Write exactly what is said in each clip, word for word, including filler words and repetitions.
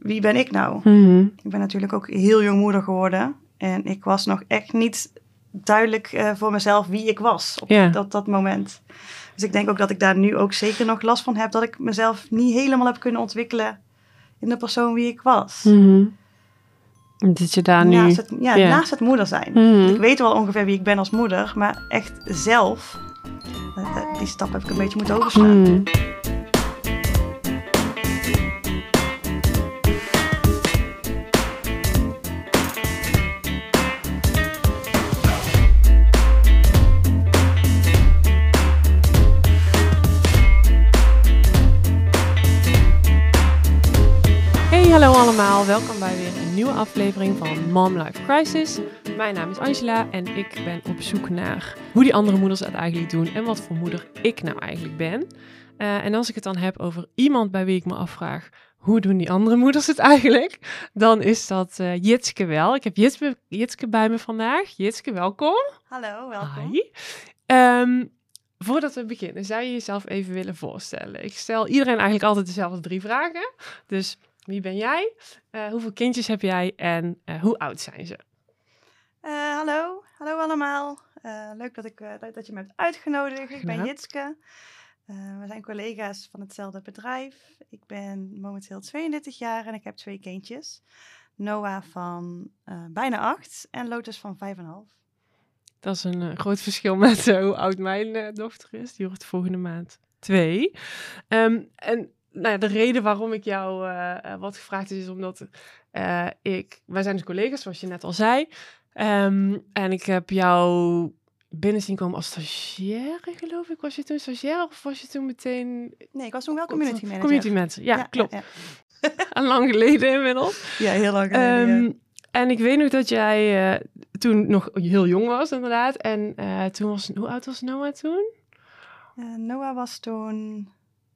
wie ben ik nou? Mm-hmm. Ik ben natuurlijk ook heel jong moeder geworden. En ik was nog echt niet duidelijk uh, voor mezelf wie ik was op Ja. dat, dat moment. Dus ik denk ook dat ik daar nu ook zeker nog last van heb. Dat ik mezelf niet helemaal heb kunnen ontwikkelen in de persoon wie ik was. Mm-hmm. Dat je daar naast nu... Het, ja, ja. naast het moeder zijn. Mm-hmm. Ik weet wel ongeveer wie ik ben als moeder. Maar echt zelf, uh, die stap heb ik een beetje moeten overslaan. Mm-hmm. Hallo allemaal, welkom bij weer een nieuwe aflevering van Mom Life Crisis. Mijn naam is Angela en ik ben op zoek naar hoe die andere moeders het eigenlijk doen en wat voor moeder ik nou eigenlijk ben. Uh, en als ik het dan heb over iemand bij wie ik me afvraag, hoe doen die andere moeders het eigenlijk? Dan is dat uh, Jitske wel. Ik heb Jitske, Jitske bij me vandaag. Jitske, welkom. Hallo, welkom. Hi. Um, Voordat we beginnen, zou je jezelf even willen voorstellen? Ik stel iedereen eigenlijk altijd dezelfde drie vragen. Dus wie ben jij? Uh, hoeveel kindjes heb jij? En uh, hoe oud zijn ze? Uh, hallo, hallo allemaal. Uh, leuk dat, ik, uh, dat je me hebt uitgenodigd. Ik ben Jitske. Uh, we zijn collega's van hetzelfde bedrijf. Ik ben momenteel tweeëndertig jaar en ik heb twee kindjes. Noah van uh, bijna acht en Lotus van vijf en een half. Dat is een uh, groot verschil met uh, hoe oud mijn uh, dochter is. Die wordt volgende maand twee. Um, en nou ja, de reden waarom ik jou uh, uh, wat gevraagd is, is omdat uh, ik... Wij zijn dus collega's, zoals je net al zei. Um, en ik heb jou binnen zien komen als stagiaire, geloof ik. Was je toen stagiair of was je toen meteen... Nee, ik was toen wel community manager. Community manager, ja, ja klopt. Ja, ja. En lang geleden inmiddels. Ja, heel lang geleden, um, ja. En ik weet nog dat jij uh, toen nog heel jong was, inderdaad. En uh, toen was... Hoe oud was Noah toen? Uh, Noah was toen...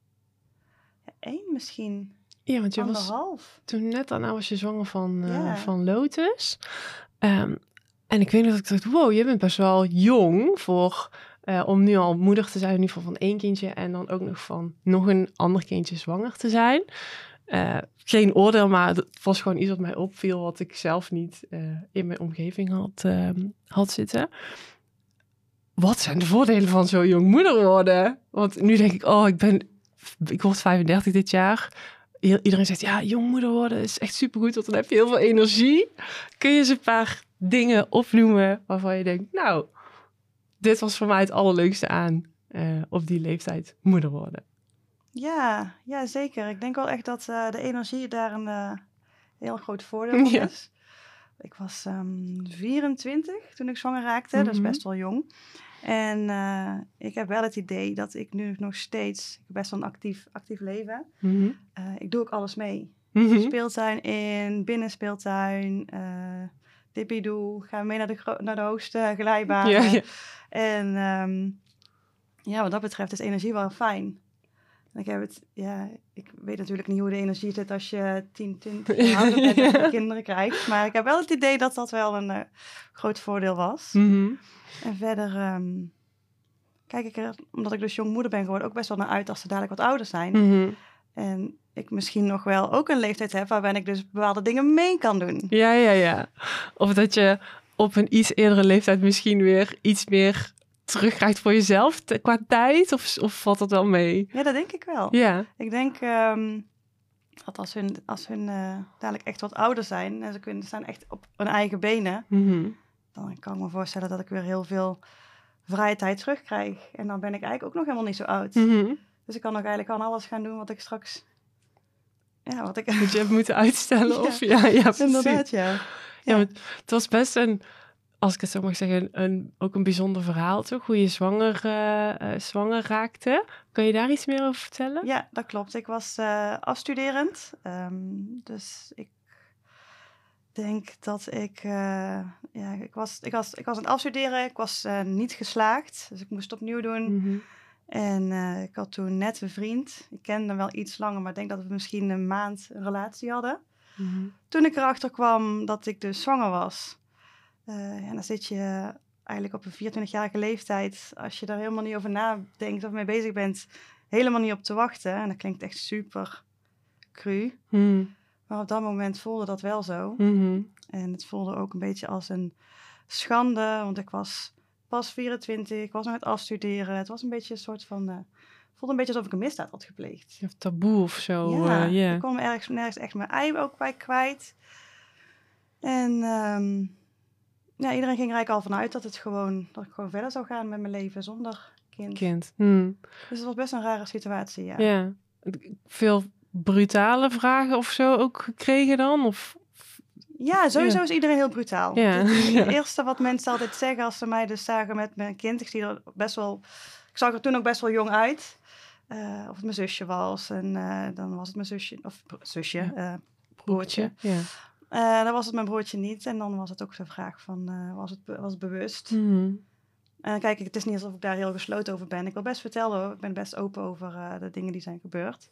Ja, één misschien. Ja, want je Anderhalf. was toen net daarna was je zwanger van, uh, ja. van Lotus. Um, en ik weet nog dat ik dacht, wow, je bent best wel jong voor... Uh, om nu al moeder te zijn, in ieder geval van één kindje. En dan ook nog van nog een ander kindje zwanger te zijn. Uh, geen oordeel, maar het was gewoon iets wat mij opviel, wat ik zelf niet uh, in mijn omgeving had, uh, had zitten. Wat zijn de voordelen van zo jong moeder worden? Want nu denk ik, oh, ik ben, ik word vijfendertig dit jaar. Iedereen zegt, ja, jong moeder worden is echt supergoed, want dan heb je heel veel energie. Kun je eens een paar dingen opnoemen waarvan je denkt, nou, dit was voor mij het allerleukste aan uh, op die leeftijd moeder worden. Ja, ja, zeker. Ik denk wel echt dat uh, de energie daar een uh, heel groot voordeel van ja. is. Ik was um, vierentwintig toen ik zwanger raakte, mm-hmm. Dat is best wel jong. En uh, ik heb wel het idee dat ik nu nog steeds, ik heb best wel een actief, actief leven. Mm-hmm. Uh, ik doe ook alles mee. Mm-hmm. Speeltuin in, binnenspeeltuin, uh, dippidoe, gaan mee naar de, gro- naar de hoogste glijbanen. Ja, ja. En um, ja, wat dat betreft is energie wel fijn. Ik heb het, ja, ik weet natuurlijk niet hoe de energie zit als je tien, twintig jaar ouder bent en je kinderen krijgt. Maar ik heb wel het idee dat dat wel een uh, groot voordeel was. Mm-hmm. En verder um, kijk ik er, omdat ik dus jongmoeder ben geworden, ook best wel naar uit als ze dadelijk wat ouder zijn. Mm-hmm. En ik misschien nog wel ook een leeftijd heb waarbij ik dus bepaalde dingen mee kan doen. Ja, ja, ja. Of dat je op een iets eerdere leeftijd misschien weer iets meer terugkrijgt voor jezelf t- qua tijd? Of, of valt dat wel mee? Ja, dat denk ik wel. Ja. Ik denk um, dat als hun, als hun uh, dadelijk echt wat ouder zijn en ze kunnen staan echt op hun eigen benen, Mm-hmm. dan kan ik me voorstellen dat ik weer heel veel vrije tijd terugkrijg. En dan ben ik eigenlijk ook nog helemaal niet zo oud. Mm-hmm. Dus ik kan nog eigenlijk aan alles gaan doen wat ik straks... Ja, wat ik... Dat je hebt moeten uitstellen? Ja. Of ja, ja, precies. Inderdaad, ja. Ja, Ja. maar het was best een, als ik het zo mag zeggen, een, ook een bijzonder verhaal, toch? Hoe je zwanger, uh, uh, zwanger raakte. Kan je daar iets meer over vertellen? Ja, dat klopt. Ik was uh, afstuderend. Um, dus ik denk dat ik... Uh, ja, ik was, ik, was, ik was aan het afstuderen. Ik was uh, niet geslaagd. Dus ik moest het opnieuw doen. Mm-hmm. En uh, ik had toen net een vriend. Ik kende hem wel iets langer, maar ik denk dat we misschien een maand een relatie hadden. Mm-hmm. Toen ik erachter kwam dat ik dus zwanger was. Uh, en dan zit je eigenlijk op een vierentwintigjarige leeftijd, als je daar helemaal niet over nadenkt of mee bezig bent, helemaal niet op te wachten. En dat klinkt echt super cru. Mm. Maar op dat moment voelde dat wel zo. Mm-hmm. En het voelde ook een beetje als een schande, want ik was pas vierentwintig, ik was nog aan het afstuderen. Het was een beetje een soort van, uh, voelde een beetje alsof ik een misdaad had gepleegd. Of taboe of zo. Ja, uh, yeah. ik kon me ergens, nergens echt mijn ei ook bij kwijt. En um, ja, iedereen ging er eigenlijk al vanuit dat, het gewoon, dat ik gewoon verder zou gaan met mijn leven zonder kind. kind. Hmm. Dus het was best een rare situatie, ja. Ja. Veel brutale vragen of zo ook gekregen dan? Of... Ja, sowieso ja. is iedereen heel brutaal. Ja. Het, het ja. eerste wat mensen altijd zeggen als ze mij dus zagen met mijn kind. Ik zie er best wel... Ik zag er toen ook best wel jong uit. Uh, of het mijn zusje was. En uh, dan was het mijn zusje... Of zusje, uh, broertje. Ja. Uh, dan was het mijn broertje niet. En dan was het ook de vraag van... Uh, was, het, was het bewust? Mm-hmm. En kijk, het is niet alsof ik daar heel gesloten over ben. Ik wil best vertellen hoor. Ik ben best open over uh, de dingen die zijn gebeurd.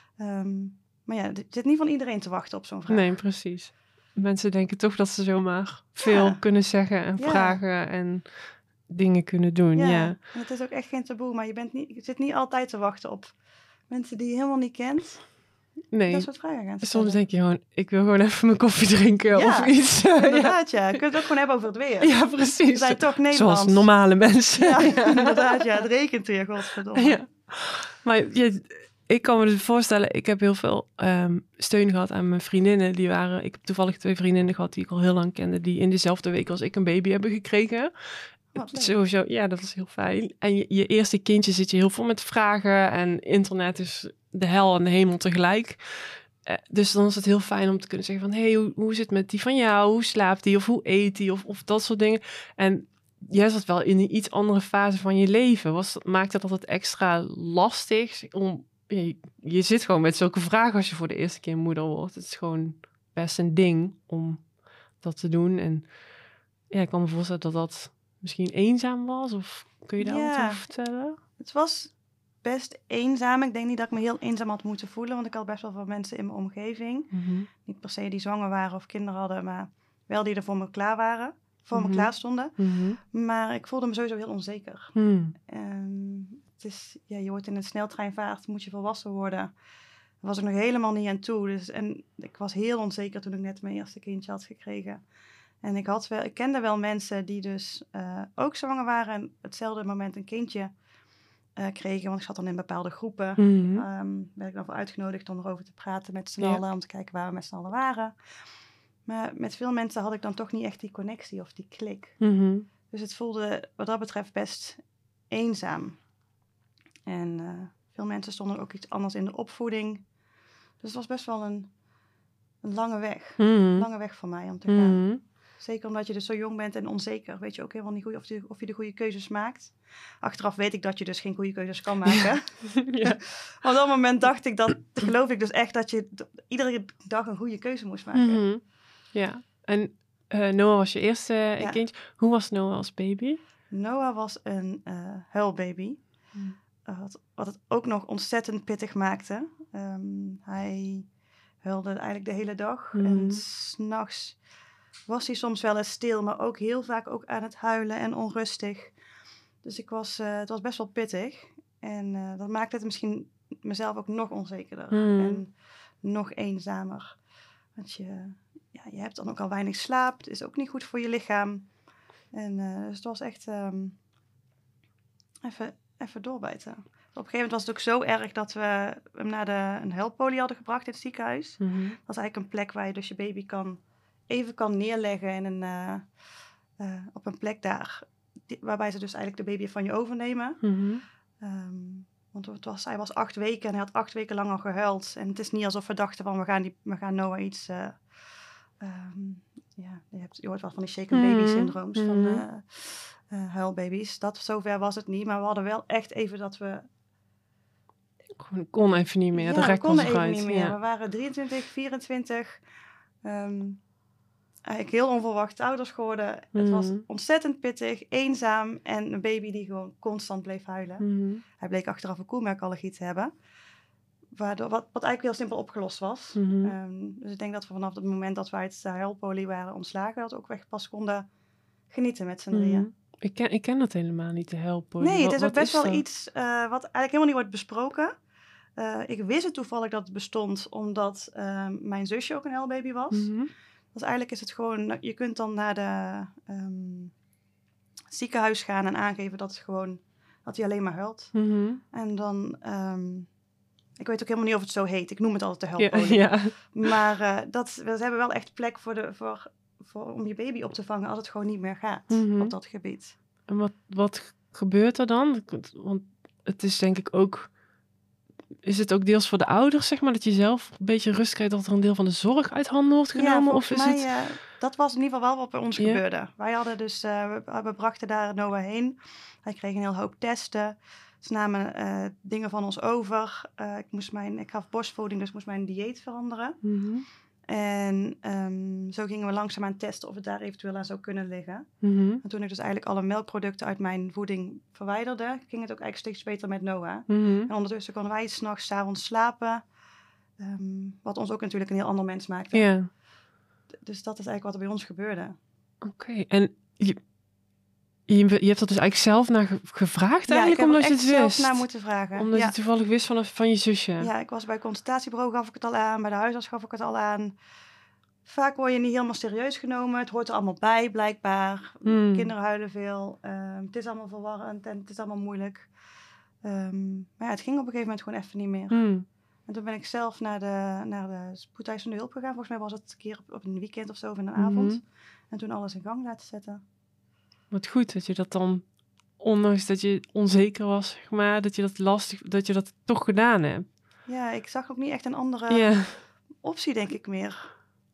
Um, maar ja, het zit niet van iedereen te wachten op zo'n vraag. Nee, precies. Mensen denken toch dat ze zomaar veel ja. kunnen zeggen en ja. vragen en dingen kunnen doen. Ja. ja, en het is ook echt geen taboe, maar je, bent niet, je zit niet altijd te wachten op mensen die je helemaal niet kent. Nee, dat soort vragen gaan soms denk je gewoon, ik wil gewoon even mijn koffie drinken ja, of iets. Inderdaad, ja. Je kunt het ook gewoon hebben over het weer. Ja, precies. We zijn toch Nederlands. Zoals normale mensen. Ja, ja. Inderdaad, ja. Het regent weer, godverdomme. Ja. Maar je... Ik kan me dus voorstellen, ik heb heel veel um, steun gehad aan mijn vriendinnen. Die waren, ik heb toevallig twee vriendinnen gehad die ik al heel lang kende, die in dezelfde week als ik een baby hebben gekregen. Sowieso, ja, dat is heel fijn. En je, je eerste kindje zit je heel veel met vragen en internet is de hel en de hemel tegelijk. Uh, dus dan is het heel fijn om te kunnen zeggen van, hé, hey, hoe, hoe zit het met die van jou? Hoe slaapt die? Of hoe eet die? Of, of dat soort dingen. En jij zat wel in een iets andere fase van je leven. Was, maakte dat het extra lastig om... Je, je zit gewoon met zulke vragen als je voor de eerste keer moeder wordt. Het is gewoon best een ding om dat te doen. En ja, ik kan me voorstellen dat dat misschien eenzaam was. Of kun je daar ja, wat over vertellen? Het was best eenzaam. Ik denk niet dat ik me heel eenzaam had moeten voelen. Want ik had best wel veel mensen in mijn omgeving. Mm-hmm. Niet per se die zwanger waren of kinderen hadden. Maar wel die er voor me klaar waren. Voor mm-hmm. me klaar stonden. Mm-hmm. Maar ik voelde me sowieso heel onzeker. Mm. Um, het is, ja, je wordt in een sneltreinvaart, moet je volwassen worden. Daar was ik nog helemaal niet aan toe. Dus, en ik was heel onzeker toen ik net mijn eerste kindje had gekregen. En ik, had wel, ik kende wel mensen die dus uh, ook zwanger waren en hetzelfde moment een kindje uh, kregen. Want ik zat dan in bepaalde groepen. Mm-hmm. Um, werd ik dan voor uitgenodigd om erover te praten met z'n ja. allen. Om te kijken waar we met z'n allen waren. Maar met veel mensen had ik dan toch niet echt die connectie of die klik. Mm-hmm. Dus het voelde wat dat betreft best eenzaam. En uh, veel mensen stonden ook iets anders in de opvoeding. Dus het was best wel een, een lange weg. Mm-hmm. Een lange weg voor mij om te gaan. Mm-hmm. Zeker omdat je dus zo jong bent en onzeker. Weet je ook helemaal niet goed of, of je de goede keuzes maakt. Achteraf weet ik dat je dus geen goede keuzes kan maken. Ja. Op dat moment dacht ik dat, geloof ik dus echt dat je d- iedere dag een goede keuze moest maken. Mm-hmm. Ja, en uh, Noah was je eerste ja. kindje. Hoe was Noah als baby? Noah was een uh, huilbaby. Mm. Uh, wat, wat het ook nog ontzettend pittig maakte. Um, hij huilde eigenlijk de hele dag. Mm. En 's nachts was hij soms wel eens stil, maar ook heel vaak ook aan het huilen en onrustig. Dus ik was, uh, het was best wel pittig. En uh, dat maakte het misschien mezelf ook nog onzekerder. Mm. En nog eenzamer. Want je, ja, je hebt dan ook al weinig slaap. Het is ook niet goed voor je lichaam. En uh, dus het was echt um, even, even doorbijten. Op een gegeven moment was het ook zo erg dat we hem naar de, een huilpolie hadden gebracht in het ziekenhuis. Mm-hmm. Dat is eigenlijk een plek waar je dus je baby kan, even kan neerleggen in een, uh, uh, op een plek daar. Die, waarbij ze dus eigenlijk de baby van je overnemen. Mm-hmm. Um, want het was, hij was acht weken en hij had acht weken lang al gehuild. En het is niet alsof we dachten van we gaan, die, we gaan Noah iets... Uh, um, ja, je, hebt, je hoort wel van die shaken baby syndrooms, mm-hmm. van uh, uh, huilbaby's. Dat, zover was het niet, maar we hadden wel echt even dat we... Ik kon even niet meer, ja, de rek we konden was even eruit. niet meer. Ja. We waren drieëntwintig, vierentwintig, um, eigenlijk heel onverwacht ouders geworden. Mm-hmm. Het was ontzettend pittig, eenzaam en een baby die gewoon constant bleef huilen. Mm-hmm. Hij bleek achteraf een koelmerkallergie te hebben. Waardoor, wat, wat eigenlijk heel simpel opgelost was. Mm-hmm. Um, dus ik denk dat we vanaf het moment dat we uit de huilpolie waren ontslagen, dat we ook echt pas konden genieten met z'n drieën. Mm-hmm. Ik ken, ik ken dat helemaal niet, de huilpolie. Nee, het is wat, ook best is wel dat? iets uh, wat eigenlijk helemaal niet wordt besproken. Uh, ik wist het toevallig dat het bestond, omdat uh, mijn zusje ook een huilbaby was. Mm-hmm. Dus eigenlijk is het gewoon, je kunt dan naar de um, ziekenhuis gaan en aangeven dat het gewoon, dat hij alleen maar huilt. Mm-hmm. En dan, um, ik weet ook helemaal niet of het zo heet. Ik noem het altijd de huilpolie. Ja, ja. Maar uh, dat, we hebben wel echt plek voor de, voor, voor, om je baby op te vangen als het gewoon niet meer gaat mm-hmm. op dat gebied. En wat, wat gebeurt er dan? Want het is denk ik ook... Is het ook deels voor de ouders, zeg maar, dat je zelf een beetje rust krijgt dat er een deel van de zorg uit handen wordt genomen? Ja, of is mij, het... uh, dat was in ieder geval wel wat bij ons ja. gebeurde. Wij hadden dus, uh, we, we brachten daar Noah heen. Hij kreeg een hele hoop testen. Ze namen uh, dingen van ons over. Uh, ik, moest mijn, ik gaf borstvoeding, dus moest mijn dieet veranderen. Mm-hmm. En um, zo gingen we langzaamaan testen of het daar eventueel aan zou kunnen liggen. Mm-hmm. En toen ik dus eigenlijk alle melkproducten uit mijn voeding verwijderde, ging het ook eigenlijk steeds beter met Noah. Mm-hmm. En ondertussen konden wij 's nachts, 's avonds slapen. Um, wat ons ook natuurlijk een heel ander mens maakte. Yeah. D- dus dat is eigenlijk wat er bij ons gebeurde. Oké, okay. En je, je, je hebt er dus eigenlijk zelf naar ge- gevraagd ja, eigenlijk, omdat je het wist? Ja, ik heb er echt zelf naar moeten vragen. Omdat ja. je toevallig wist van, van je zusje? Ja, ik was bij het consultatiebureau, gaf ik het al aan. Bij de huisarts gaf ik het al aan. Vaak word je niet helemaal serieus genomen. Het hoort er allemaal bij, blijkbaar. Mm. Kinderen huilen veel. Um, het is allemaal verwarrend en het is allemaal moeilijk. Um, maar ja, het ging op een gegeven moment gewoon even niet meer. Mm. En toen ben ik zelf naar de, naar de spoedeisende hulp gegaan. Volgens mij was het een keer op, op een weekend of zo, of in een Mm-hmm. avond. En toen alles in gang laten zetten. Wat goed dat je dat dan, ondanks dat je onzeker was, zeg maar, dat je dat lastig, dat je dat toch gedaan hebt. Ja, ik zag ook niet echt een andere yeah. optie, denk ik meer.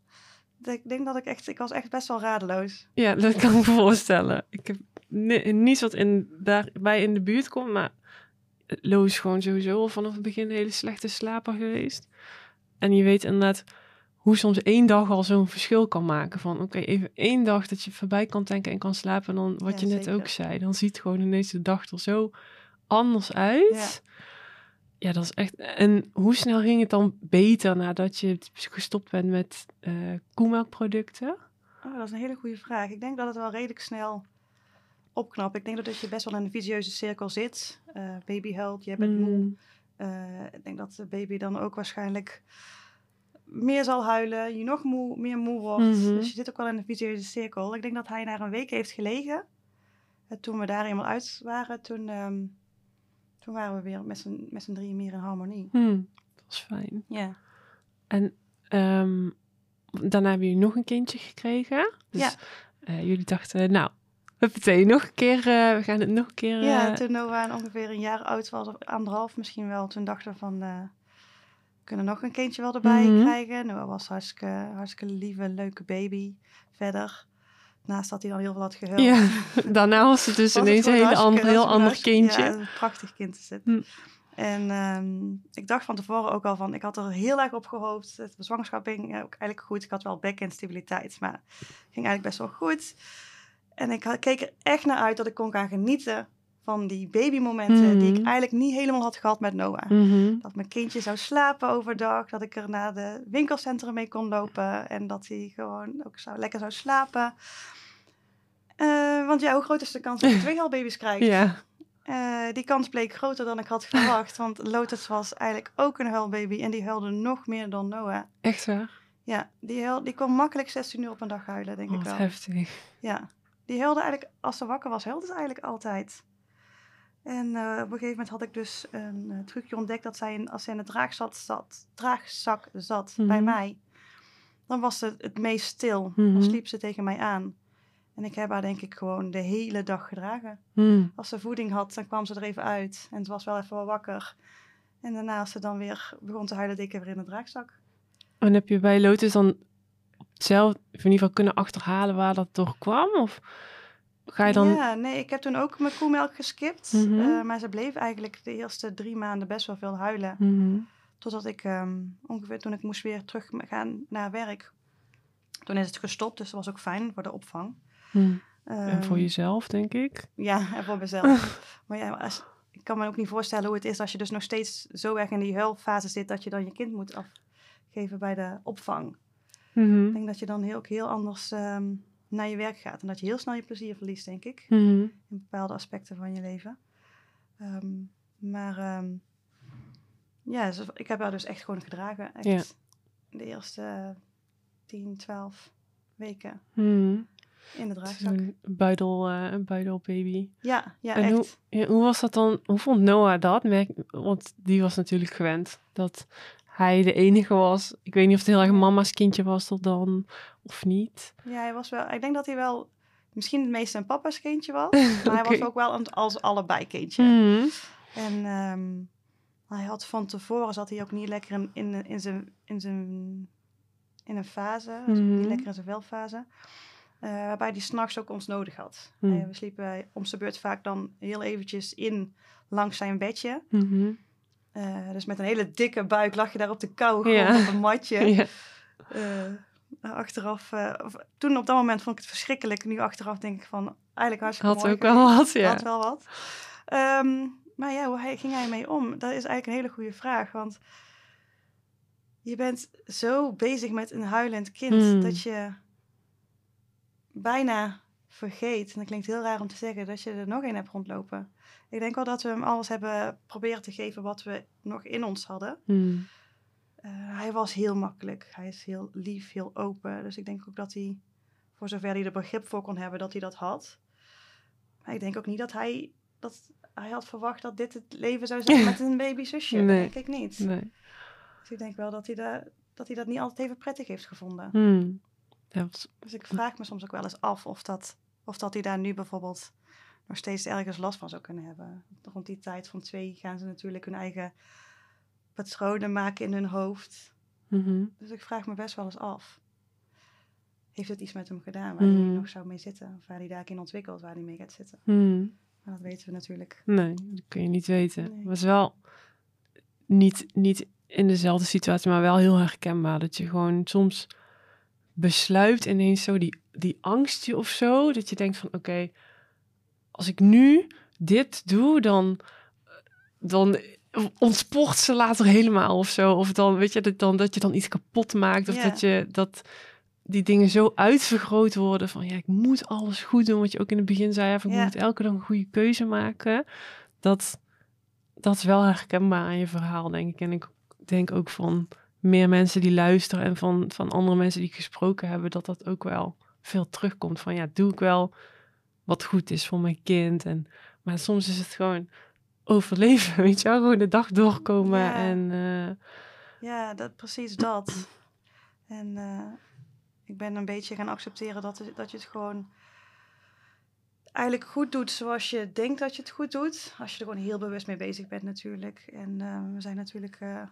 Ik denk dat ik echt, ik was echt best wel radeloos. Ja, dat kan ik me voorstellen. Ik heb ni- niets wat in, daarbij in de buurt komt, maar Lo is gewoon sowieso vanaf het begin een hele slechte slaper geweest. En je weet inderdaad hoe soms één dag al zo'n verschil kan maken. Van oké, okay, even één dag dat je voorbij kan tanken en kan slapen. En dan wat ja, je net zeker. ook zei, dan ziet gewoon ineens de dag er zo anders uit. Ja. Ja, dat is echt... En hoe snel ging het dan beter nadat je gestopt bent met uh, koemelkproducten? Oh, dat is een hele goede vraag. Ik denk dat het wel redelijk snel opknapt. Ik denk dat je best wel in een vicieuze cirkel zit. Uh, baby huilt, je bent mm. moe. Uh, ik denk dat de baby dan ook waarschijnlijk meer zal huilen. Je nog moe, meer moe wordt. Mm-hmm. Dus je zit ook wel in een vicieuze cirkel. Ik denk dat hij na een week heeft gelegen. Uh, toen we daar eenmaal uit waren, toen... Um, Toen waren we weer met z'n, met z'n drieën meer in harmonie. Hmm, dat was fijn. Ja. En um, daarna hebben jullie nog een kindje gekregen. Dus ja. Uh, jullie dachten, nou, huppatee, nog een keer, uh, we gaan het nog een keer... Uh... Ja, toen Noah ongeveer een jaar oud was, of anderhalf misschien wel. Toen dachten we van, uh, we kunnen nog een kindje wel erbij mm-hmm. krijgen. Noah was hartstikke, hartstikke lieve, leuke baby. Verder... Naast dat hij dan heel veel had gehuild. Ja, daarna was het dus was ineens een heel ander, heel ander kindje. Ja, een prachtig kind is het. Hm. En um, ik dacht van tevoren ook al van, ik had er heel erg op gehoopt. De zwangerschap ging ook eigenlijk goed. Ik had wel back-end stabiliteit, maar het ging eigenlijk best wel goed. En ik keek er echt naar uit dat ik kon gaan genieten van die babymomenten mm-hmm. die ik eigenlijk niet helemaal had gehad met Noah. Mm-hmm. Dat mijn kindje zou slapen overdag, dat ik er naar de winkelcentrum mee kon lopen en dat hij gewoon ook zou, lekker zou slapen. Uh, want ja, hoe groot is de kans dat je twee huilbaby's krijgt? Ja. Uh, die kans bleek groter dan ik had verwacht, want Lotus was eigenlijk ook een huilbaby en die huilde nog meer dan Noah. Echt waar? Ja, die, huil, die kon makkelijk zestien uur op een dag huilen, denk oh, ik wel. Heftig. Ja, die huilde eigenlijk, als ze wakker was, huilde ze eigenlijk altijd. En uh, op een gegeven moment had ik dus een uh, trucje ontdekt dat zij in, als ze in de draagzak zat, draagzak zat mm-hmm. bij mij, dan was ze het meest stil. Mm-hmm. Dan sliep ze tegen mij aan. En ik heb haar denk ik gewoon de hele dag gedragen. Mm. Als ze voeding had, dan kwam ze er even uit. En ze was wel even wel wakker. En daarna als ze dan weer begon te huilen, deed ik weer in de draagzak. En heb je bij Lotus dan zelf in ieder geval kunnen achterhalen waar dat door kwam? Of ga je dan... Ja, nee, ik heb toen ook mijn koemelk geskipt. Mm-hmm. Uh, maar ze bleef eigenlijk de eerste drie maanden best wel veel huilen. Mm-hmm. Totdat ik um, ongeveer toen ik moest weer terug gaan naar werk. Toen is het gestopt, dus dat was ook fijn voor de opvang. Hmm. Um, en voor jezelf, denk ik. Ja, en voor mezelf. Maar ja, als, ik kan me ook niet voorstellen hoe het is als je dus nog steeds zo erg in die huilfase zit dat je dan je kind moet afgeven bij de opvang. Mm-hmm. Ik denk dat je dan heel, ook heel anders um, naar je werk gaat. En dat je heel snel je plezier verliest, denk ik. Mm-hmm. In bepaalde aspecten van je leven. Um, maar um, ja, dus ik heb haar dus echt gewoon gedragen. Echt Ja. de eerste tien, twaalf weken Hmm. in de draagzak. Zo'n buidel, uh, een buidelbaby. Ja, ja, en echt. Hoe, ja, hoe was dat dan? Hoe vond Noah dat? Merk, want die was natuurlijk gewend dat hij de enige was. Ik weet niet of het heel erg Ja. mama's kindje was tot dan, of niet. Ja, hij was wel... Ik denk dat hij wel misschien het meeste een papa's kindje was. Maar okay. hij was ook wel een als allebei kindje. Hmm. En um, hij had van tevoren... zat hij ook niet lekker in, in, in zijn... In zijn in een fase, dus Mm-hmm. niet lekker in zijn velfase, uh, waarbij hij 's nachts ook ons nodig had. Mm. Uh, we sliepen om zijn beurt vaak dan heel eventjes in langs zijn bedje. Mm-hmm. Uh, dus met een hele dikke buik lag je daar op de koude grond ja. op een matje. ja. Uh, achteraf, uh, of, toen op dat moment vond ik het verschrikkelijk. Nu achteraf denk ik van, eigenlijk hartstikke had mooi. Had ook wel wat, ja. Had wel wat. Um, maar ja, hoe hij, ging hij mee om? Dat is eigenlijk een hele goede vraag, want je bent zo bezig met een huilend kind mm. dat je bijna vergeet, en dat klinkt heel raar om te zeggen, dat je er nog een hebt rondlopen. Ik denk wel dat we hem alles hebben proberen te geven wat we nog in ons hadden. Mm. Uh, hij was heel makkelijk. Hij is heel lief, heel open. Dus ik denk ook dat hij, voor zover hij er begrip voor kon hebben, dat hij dat had. Maar ik denk ook niet dat hij, dat hij had verwacht dat dit het leven zou zijn met een babyzusje. Nee. Dat denk ik niet. Nee. Dus ik denk wel dat hij, de, dat hij dat niet altijd even prettig heeft gevonden. Mm. Ja, was... Dus ik vraag me soms ook wel eens af of dat, of dat hij daar nu bijvoorbeeld nog steeds ergens last van zou kunnen hebben. Rond die tijd van twee gaan ze natuurlijk hun eigen patronen maken in hun hoofd. Mm-hmm. Dus ik vraag me best wel eens af. Heeft het iets met hem gedaan waar mm. hij nog zou mee zitten? Of waar hij daarin ontwikkelt, waar hij mee gaat zitten? Mm. Maar dat weten we natuurlijk. Nee, dat kun je niet weten. Nee. Het was wel niet, niet in dezelfde situatie, maar wel heel herkenbaar. Dat je gewoon soms besluit ineens zo die, die angstje of zo. Dat je denkt van oké, okay, als ik nu dit doe, dan, dan ontspoort ze later helemaal of zo. Of dan weet je dat, dan, dat je dan iets kapot maakt. Of Ja. dat je dat die dingen zo uitvergroot worden van ja, ik moet alles goed doen. Wat je ook in het begin zei, van, ik Ja. moet elke dag een goede keuze maken. Dat, dat is wel herkenbaar aan je verhaal, denk ik. En ik denk ook van meer mensen die luisteren en van, van andere mensen die gesproken hebben, dat dat ook wel veel terugkomt. Van ja, doe ik wel wat goed is voor mijn kind. En, maar soms is het gewoon overleven, weet je wel. Gewoon de dag doorkomen. Ja. En, uh... ja, dat, precies dat. En uh, ik ben een beetje gaan accepteren dat, dat je het gewoon eigenlijk goed doet zoals je denkt dat je het goed doet. Als je er gewoon heel bewust mee bezig bent natuurlijk. En uh, we zijn natuurlijk... Uh,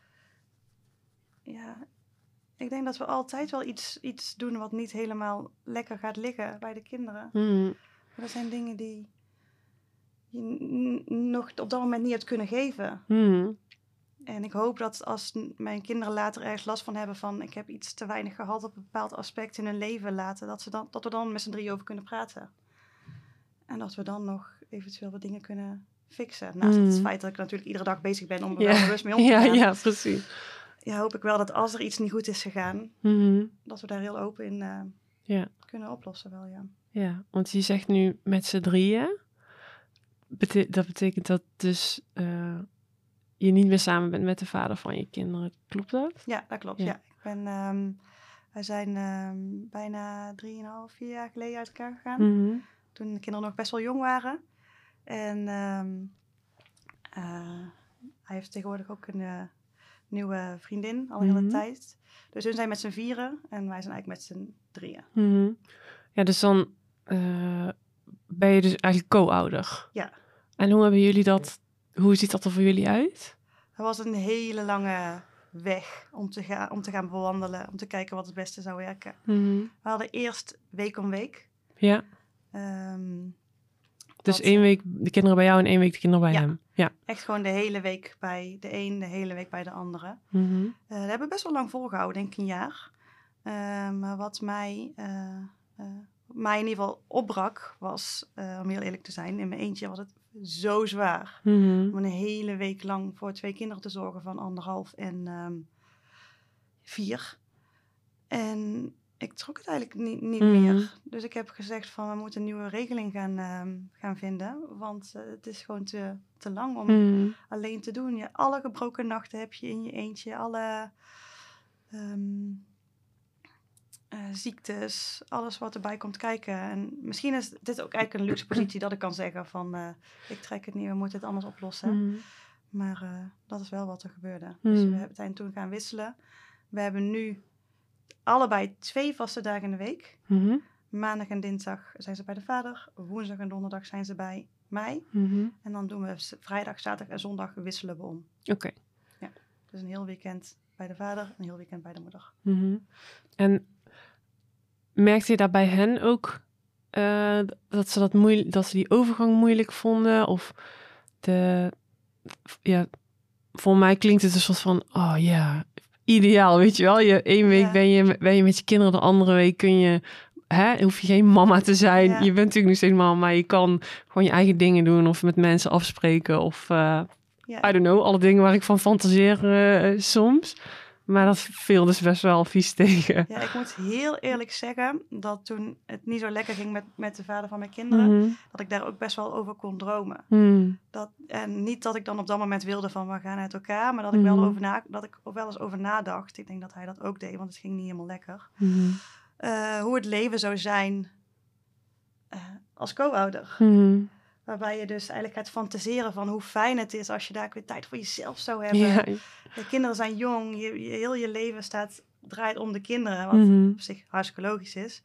ja, ik denk dat we altijd wel iets, iets doen wat niet helemaal lekker gaat liggen bij de kinderen. Mm. Maar dat zijn dingen die je n- nog op dat moment niet hebt kunnen geven. Mm. En ik hoop dat als mijn kinderen later ergens last van hebben van ik heb iets te weinig gehad op een bepaald aspect in hun leven laten, dat, ze dan, dat we dan met z'n drie over kunnen praten. En dat we dan nog eventueel wat dingen kunnen fixen. Naast mm. het feit dat ik natuurlijk iedere dag bezig ben om er ja. wel bewust mee om te ja, gaan. Ja, precies. Ja, hoop ik wel dat als er iets niet goed is gegaan, mm-hmm. dat we daar heel open in uh, ja. kunnen oplossen wel, ja. Ja, want je zegt nu met z'n drieën. Bete- dat betekent dat dus uh, je niet meer samen bent met de vader van je kinderen. Klopt dat? Ja, dat klopt. Ja. Ja. Ik ben, um, wij zijn um, bijna drieënhalf, vier jaar geleden uit elkaar gegaan. Mm-hmm. Toen de kinderen nog best wel jong waren. En um, uh, hij heeft tegenwoordig ook een uh, nieuwe vriendin, al een hele mm-hmm. tijd. Dus hun zijn met z'n vieren en wij zijn eigenlijk met z'n drieën. Mm-hmm. Ja, dus dan uh, ben je dus eigenlijk co-ouder. Ja. En hoe hebben jullie dat, hoe ziet dat er voor jullie uit? Het was een hele lange weg om te, ga, om te gaan bewandelen, om te kijken wat het beste zou werken. Mm-hmm. We hadden eerst week om week. Ja. Um, dus dat, één week de kinderen bij jou en één week de kinderen bij ja, hem. Ja, echt gewoon de hele week bij de een, de hele week bij de andere. Mm-hmm. Uh, dat hebben we best wel lang volgehouden, denk ik een jaar. Uh, maar wat mij, uh, uh, mij in ieder geval opbrak was, uh, om heel eerlijk te zijn, in mijn eentje was het zo zwaar. Mm-hmm. Om een hele week lang voor twee kinderen te zorgen van anderhalf en um, vier. En ik trok het eigenlijk niet, niet Mm. meer. Dus ik heb gezegd van we moeten een nieuwe regeling gaan, um, gaan vinden. Want uh, het is gewoon te, te lang om Mm. alleen te doen. Je, alle gebroken nachten heb je in je eentje. Alle um, uh, ziektes. Alles wat erbij komt kijken. En misschien is dit ook eigenlijk een luxe positie dat ik kan zeggen van uh, ik trek het niet, we moeten het anders oplossen. Mm. Maar uh, dat is wel wat er gebeurde. Mm. Dus we hebben het toen gaan wisselen. We hebben nu allebei twee vaste dagen in de week. Mm-hmm. Maandag en dinsdag zijn ze bij de vader. Woensdag en donderdag zijn ze bij mij. Mm-hmm. En dan doen we vrijdag, zaterdag en zondag wisselen we om. Oké. Okay. Ja, dus een heel weekend bij de vader en een heel weekend bij de moeder. Mm-hmm. En merkte je daar bij hen ook uh, dat ze dat moeilijk, dat ze die overgang moeilijk vonden? Of de, ja, voor mij klinkt het een soort van, oh ja, ideaal, weet je wel. Je één week ja. ben, je, ben je met je kinderen, de andere week kun je, hè, hoef je geen mama te zijn. Ja. Je bent natuurlijk nog steeds mama, maar je kan gewoon je eigen dingen doen of met mensen afspreken of, uh, ja. I don't know, alle dingen waar ik van fantaseer uh, soms. Maar dat viel dus best wel vies tegen. Ja, ik moet heel eerlijk zeggen dat toen het niet zo lekker ging met, met de vader van mijn kinderen, mm-hmm. dat ik daar ook best wel over kon dromen. Mm. Dat, en niet dat ik dan op dat moment wilde van we gaan uit elkaar, maar dat ik mm-hmm. wel over na, dat ik wel eens over nadacht. Ik denk dat hij dat ook deed, want het ging niet helemaal lekker. Mm-hmm. Uh, hoe het leven zou zijn uh, als co-ouder. Mm-hmm. Waarbij je dus eigenlijk gaat fantaseren van hoe fijn het is als je daar weer tijd voor jezelf zou hebben. Ja. De kinderen zijn jong, je, je, heel je leven staat, draait om de kinderen, wat mm-hmm. op zich hartstikke logisch is.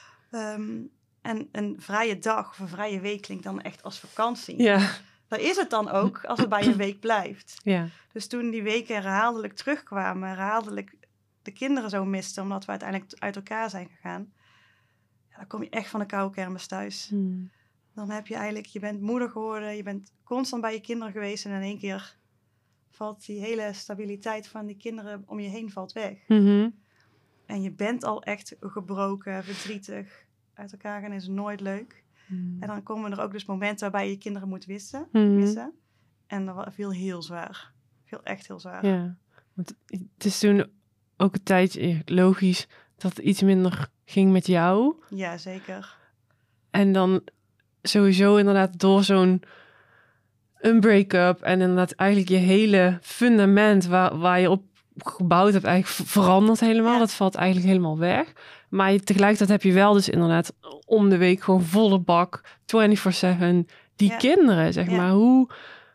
Um, en een vrije dag of een vrije week klinkt dan echt als vakantie. Ja. Dat is het dan ook als het bij een week blijft. Ja. Dus toen die weken herhaaldelijk terugkwamen, herhaaldelijk de kinderen zo misten, omdat we uiteindelijk uit elkaar zijn gegaan, ja, dan kom je echt van de koude kermis thuis. Mm. Dan heb je eigenlijk, je bent moeder geworden, je bent constant bij je kinderen geweest en in één keer valt die hele stabiliteit van die kinderen om je heen valt weg. Mm-hmm. En je bent al echt gebroken, verdrietig. Uit elkaar gaan is nooit leuk. Mm. En dan komen er ook dus momenten waarbij je kinderen moet missen. Mm-hmm. missen. En dat viel heel zwaar. Viel echt heel zwaar. Ja, want het is toen ook een tijdje logisch dat het iets minder ging met jou. Ja, zeker. En dan sowieso inderdaad door zo'n een break-up en inderdaad eigenlijk je hele fundament waar, waar je op gebouwd hebt eigenlijk verandert helemaal. Ja. Dat valt eigenlijk helemaal weg. Maar je, tegelijkertijd heb je wel dus inderdaad om de week gewoon volle bak vierentwintig zeven die ja. kinderen, zeg ja. maar. Hoe,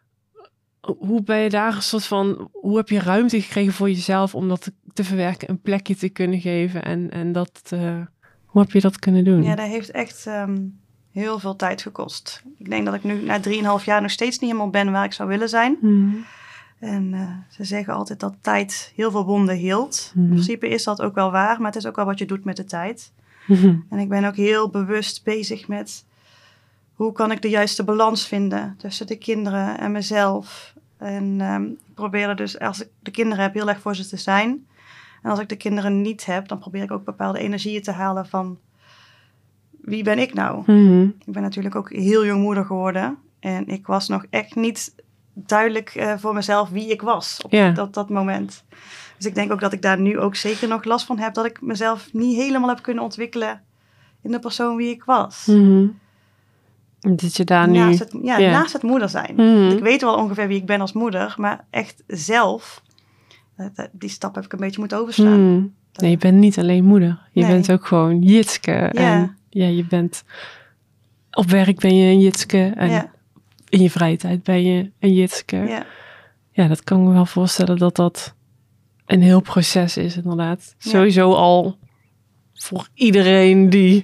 hoe ben je daar een soort van, hoe heb je ruimte gekregen voor jezelf om dat te, te verwerken, een plekje te kunnen geven en, en dat, uh, hoe heb je dat kunnen doen? Ja, dat heeft echt um, heel veel tijd gekost. Ik denk dat ik nu na drieënhalf jaar nog steeds niet helemaal ben waar ik zou willen zijn. Mm. En uh, ze zeggen altijd dat tijd heel veel wonden heelt. Mm. In principe is dat ook wel waar, maar het is ook wel wat je doet met de tijd. Mm-hmm. En ik ben ook heel bewust bezig met hoe kan ik de juiste balans vinden tussen de kinderen en mezelf. En um, ik probeer er dus, als ik de kinderen heb, heel erg voor ze te zijn. En als ik de kinderen niet heb, dan probeer ik ook bepaalde energieën te halen van wie ben ik nou? Mm-hmm. Ik ben natuurlijk ook heel jong moeder geworden. En ik was nog echt niet duidelijk uh, voor mezelf wie ik was op yeah. dat, dat moment. Dus ik denk ook dat ik daar nu ook zeker nog last van heb. Dat ik mezelf niet helemaal heb kunnen ontwikkelen in de persoon wie ik was. Mm-hmm. Dat je daar nu... Naast het, ja, yeah. naast het moeder zijn. Mm-hmm. Ik weet wel ongeveer wie ik ben als moeder. Maar echt zelf, die stap heb ik een beetje moeten overslaan. Mm. Nee, je bent niet alleen moeder. Je nee. bent ook gewoon Jitske. Ja. En ja, je bent... Op werk ben je een Jitske. En ja. in je vrije tijd ben je een Jitske. Ja. Ja, dat kan ik me wel voorstellen dat dat een heel proces is, inderdaad. Ja. Sowieso al voor iedereen die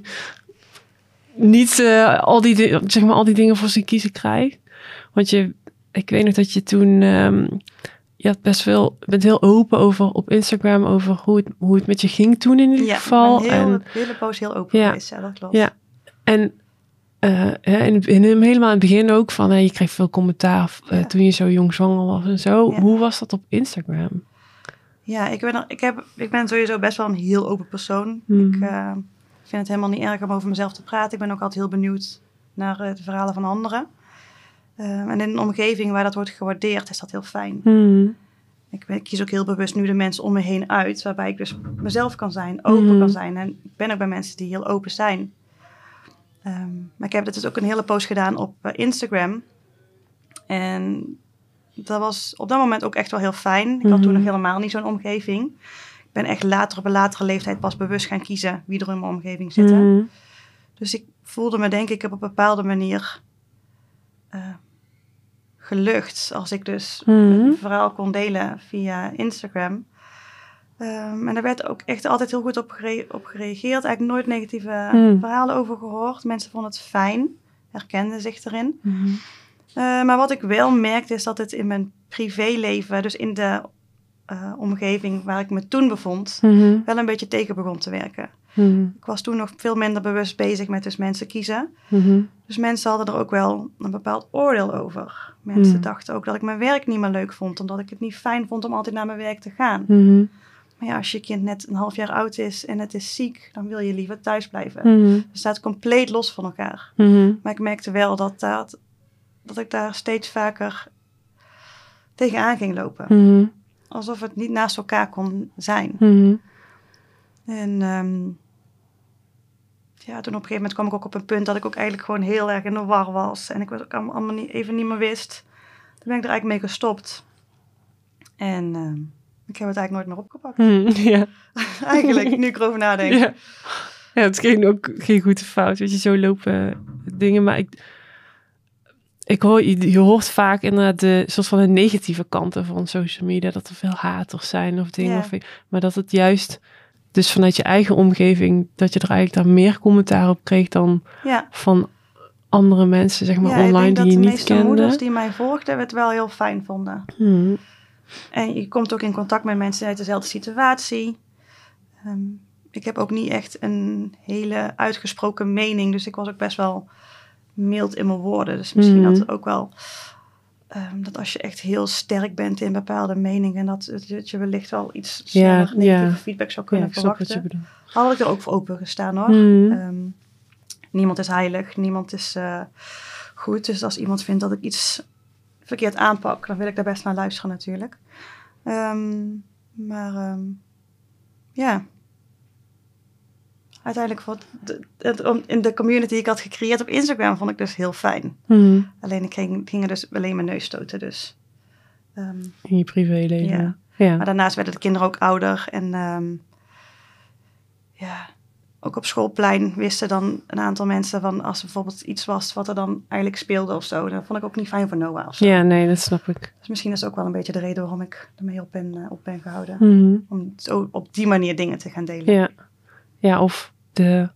niet uh, al, die, zeg maar, al die dingen voor zijn kiezen krijgt. Want je, ik weet nog dat je toen... Um, je had best veel, bent heel open over op Instagram over hoe het, hoe het met je ging toen in ieder ja, geval. Ik ben heel, en, hele poos heel open ja, geweest, ja, dat klopt. Ja, en uh, in, in, helemaal in het begin ook van, uh, je kreeg veel commentaar uh, ja. toen je zo jong zwanger was en zo. Ja. Hoe was dat op Instagram? Ja, ik ben, ik, heb, ik ben sowieso best wel een heel open persoon. Mm. Ik uh, vind het helemaal niet erg om over mezelf te praten. Ik ben ook altijd heel benieuwd naar uh, de verhalen van anderen. Uh, en in een omgeving waar dat wordt gewaardeerd, is dat heel fijn. Mm. Ik, ik kies ook heel bewust nu de mensen om me heen uit, waarbij ik dus mezelf kan zijn, open Mhm. kan zijn. En ik ben ook bij mensen die heel open zijn. Um, maar ik heb dit dus ook een hele post gedaan op uh, Instagram. En dat was op dat moment ook echt wel heel fijn. Ik had Mhm. toen nog helemaal niet zo'n omgeving. Ik ben echt later op een latere leeftijd pas bewust gaan kiezen wie er in mijn omgeving zitten. Mhm. Dus ik voelde me denk ik op een bepaalde manier uh, gelucht. Als ik dus Mhm. mijn verhaal kon delen via Instagram. Um, en daar werd ook echt altijd heel goed op, gere- op gereageerd. Eigenlijk nooit negatieve Mhm. verhalen over gehoord. Mensen vonden het fijn. Herkenden zich erin. Mhm. Uh, maar wat ik wel merkte is dat het in mijn privéleven, dus in de uh, omgeving waar ik me toen bevond, Mhm. wel een beetje tegen begon te werken. Mhm. Ik was toen nog veel minder bewust bezig met dus mensen kiezen. Mhm. Dus mensen hadden er ook wel een bepaald oordeel over. Mensen Mhm. dachten ook dat ik mijn werk niet meer leuk vond, omdat ik het niet fijn vond om altijd naar mijn werk te gaan. Mhm. Maar ja, als je kind net een half jaar oud is en het is ziek, dan wil je liever thuis blijven. Mhm. Dus het staat compleet los van elkaar. Mhm. Maar ik merkte wel dat, dat, dat ik daar steeds vaker tegenaan ging lopen. Mhm. Alsof het niet naast elkaar kon zijn. Mhm. En um, ja, toen op een gegeven moment kwam ik ook op een punt dat ik ook eigenlijk gewoon heel erg in de war was. En ik was ook allemaal niet, even niet meer wist. Toen ben ik er eigenlijk mee gestopt. En um, ik heb het eigenlijk nooit meer opgepakt. Mhm. Ja. Eigenlijk, nu ik erover nadenk. Ja. Ja, het is geen, ook geen goede fout. Weet je, zo lopen dingen. Maar ik, ik hoor, je, je hoort vaak inderdaad de soort van de negatieve kanten van social media. Dat er veel haters zijn of dingen. Ja. Of, maar dat het juist, dus vanuit je eigen omgeving, dat je er eigenlijk daar meer commentaar op kreeg dan Ja. van andere mensen, zeg maar, ja, online die je niet kende. Ik denk dat de meeste moeders die mij volgden het wel heel fijn vonden. Hmm. En je komt ook in contact met mensen uit dezelfde situatie. Um, ik heb ook niet echt een hele uitgesproken mening. Dus ik was ook best wel mild in mijn woorden. Dus misschien Mm. dat het ook wel... Um, dat als je echt heel sterk bent in bepaalde meningen... dat, dat je wellicht wel iets sneller Ja, negatieve ja. feedback zou kunnen Ja, ik snap verwachten. wat je bedoelt. Had ik er ook voor open gestaan hoor. Mm. Um, niemand is heilig, niemand is uh, goed. Dus als iemand vindt dat ik iets verkeerd aanpak... dan wil ik daar best naar luisteren natuurlijk. Um, maar um, ja... Uiteindelijk vond de, de, in de community die ik had gecreëerd op Instagram vond ik dus heel fijn. Mm. Alleen ik ging, ging er dus alleen mijn neus stoten. Dus, um, in je privéleven. Ja. Ja. Maar daarnaast werden de kinderen ook ouder. En um, ja, ook op schoolplein wisten dan een aantal mensen van als er bijvoorbeeld iets was wat er dan eigenlijk speelde of zo. Dat vond ik ook niet fijn voor Noah of zo. Ja, nee, dat snap ik. Dus misschien is dat ook wel een beetje de reden waarom ik ermee op ben, uh, op ben gehouden. Mm. Om zo op die manier dingen te gaan delen. Ja. Ja, of de...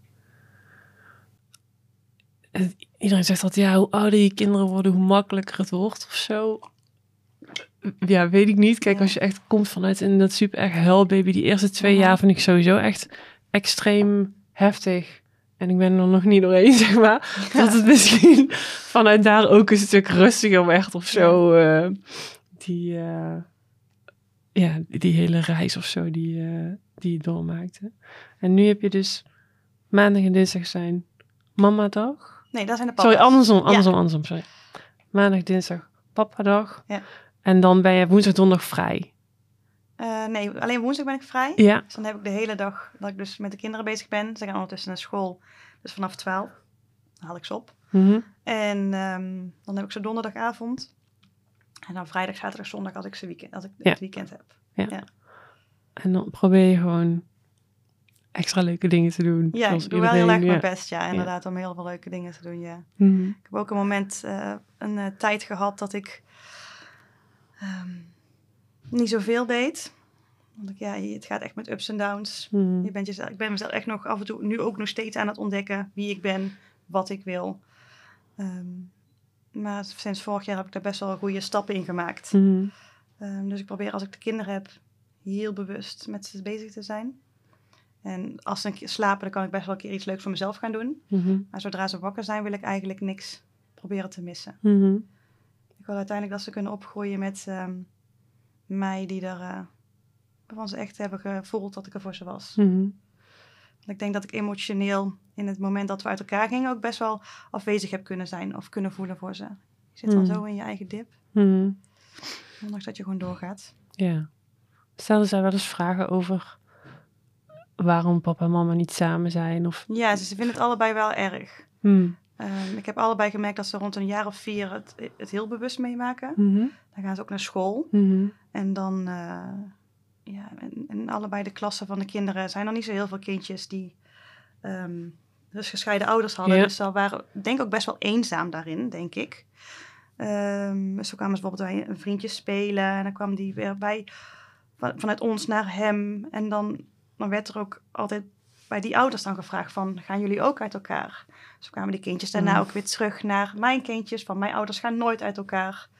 Iedereen zegt dat, ja, hoe ouder je kinderen worden, hoe makkelijker het wordt of zo. Ja, weet ik niet. Kijk, Ja. als je echt komt vanuit een dat super erg huilbaby, die eerste twee Ja. jaar vind ik sowieso echt extreem heftig. En ik ben er nog niet doorheen, zeg maar. Ja. Dat het misschien vanuit daar ook een stuk rustiger werd of zo. Ja. Uh, die, uh, ja, die hele reis of zo die, uh, die je doormaakte. En nu heb je dus maandag en dinsdag zijn mamadag. Nee, dat zijn de papa's. Sorry, andersom, andersom, Ja. andersom, sorry. Maandag, dinsdag, papadag. Ja. En dan ben je woensdag, donderdag vrij. Uh, nee, alleen woensdag ben ik vrij. Ja. Dus dan heb ik de hele dag dat ik dus met de kinderen bezig ben. Ze gaan ondertussen naar school. Dus vanaf twaalf haal ik ze op. Mm-hmm. En um, dan heb ik ze donderdagavond. En dan vrijdag, zaterdag, zondag als ik, ze weekend, als ik Ja. het weekend heb. Ja. Ja. En dan probeer je gewoon extra leuke dingen te doen. Ja, zoals ik doe iedereen, wel heel erg ja. mijn best, ja. Inderdaad, om heel veel leuke dingen te doen, ja. Mm-hmm. Ik heb ook een moment, uh, een uh, tijd gehad dat ik um, niet zoveel deed. Want ik, ja, het gaat echt met ups en downs. Mm. Je bent jezelf, ik ben mezelf echt nog af en toe, nu ook nog steeds aan het ontdekken wie ik ben, wat ik wil. Um, maar sinds vorig jaar heb ik daar best wel goede stappen in gemaakt. Mm. Um, dus ik probeer als ik de kinderen heb, heel bewust met ze bezig te zijn. En als ze een keer slapen, dan kan ik best wel een keer iets leuks voor mezelf gaan doen. Mm-hmm. Maar zodra ze wakker zijn, wil ik eigenlijk niks proberen te missen. Mm-hmm. Ik wil uiteindelijk dat ze kunnen opgroeien met um, mij die er... Uh, waarvan ze echt hebben gevoeld dat ik er voor ze was. Mm-hmm. Want ik denk dat ik emotioneel in het moment dat we uit elkaar gingen ook best wel afwezig heb kunnen zijn of kunnen voelen voor ze. Je zit dan Mm. zo in je eigen dip. Mm-hmm. Ondanks dat je gewoon doorgaat. Ja. Stelden zij wel eens vragen over waarom papa en mama niet samen zijn? Of... Ja, ze vinden het allebei wel erg. Hmm. Um, ik heb allebei gemerkt dat ze rond een jaar of vier het, het heel bewust meemaken. Mm-hmm. Dan gaan ze ook naar school. Mm-hmm. En dan, uh, ja, in, in allebei de klassen van de kinderen zijn er niet zo heel veel kindjes die um, dus gescheiden ouders hadden. Ja. Dus ze waren, denk ik, ook best wel eenzaam daarin, denk ik. Um, zo kwamen ze bijvoorbeeld bij een vriendje spelen en dan kwam die weer bij, van, vanuit ons naar hem. En dan, dan werd er ook altijd bij die ouders dan gevraagd van, gaan jullie ook uit elkaar? Zo kwamen die kindjes daarna mm. ook weer terug naar mijn kindjes, van mijn ouders gaan nooit uit elkaar.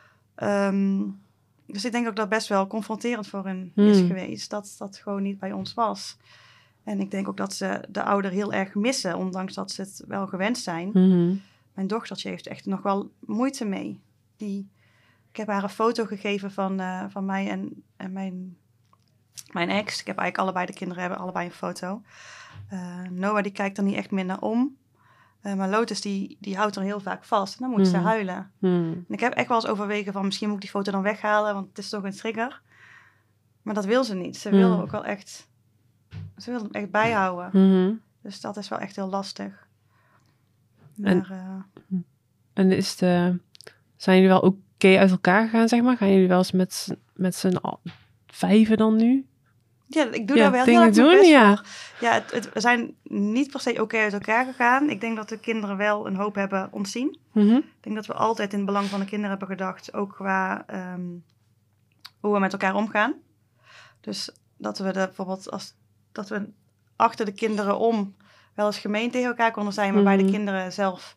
Um, dus ik denk ook dat best wel confronterend voor hen mm. is geweest, dat dat gewoon niet bij ons was. En ik denk ook dat ze de ouder heel erg missen, ondanks dat ze het wel gewend zijn. Mm-hmm. Mijn dochtertje heeft echt nog wel moeite mee. Die, ik heb haar een foto gegeven van, uh, van mij en, en mijn, mijn ex. Ik heb eigenlijk allebei, de kinderen hebben allebei een foto. Uh, Noah die kijkt er niet echt meer naar om. Uh, maar Lotus die, die houdt er heel vaak vast. En dan moet mm. ze huilen. Mm. En ik heb echt wel eens overwegen van misschien moet ik die foto dan weghalen. Want het is toch een trigger. Maar dat wil ze niet. Ze wil mm. ook wel echt... Ze wil hem echt bijhouden. Mm-hmm. Dus dat is wel echt heel lastig. Maar, en, uh, en is de, zijn jullie wel oké okay uit elkaar gegaan, zeg maar? Gaan jullie wel eens met, met z'n vijven dan nu? Ja, ik doe ja, daar wel heel erg doen, mijn best ja. voor. Ja, het, het, we zijn niet per se oké okay uit elkaar gegaan. Ik denk dat de kinderen wel een hoop hebben ontzien. Mm-hmm. Ik denk dat we altijd in het belang van de kinderen hebben gedacht. Ook qua um, hoe we met elkaar omgaan. Dus dat we de, bijvoorbeeld als, dat we achter de kinderen om wel eens gemeen tegen elkaar konden zijn, maar mm-hmm. bij de kinderen zelf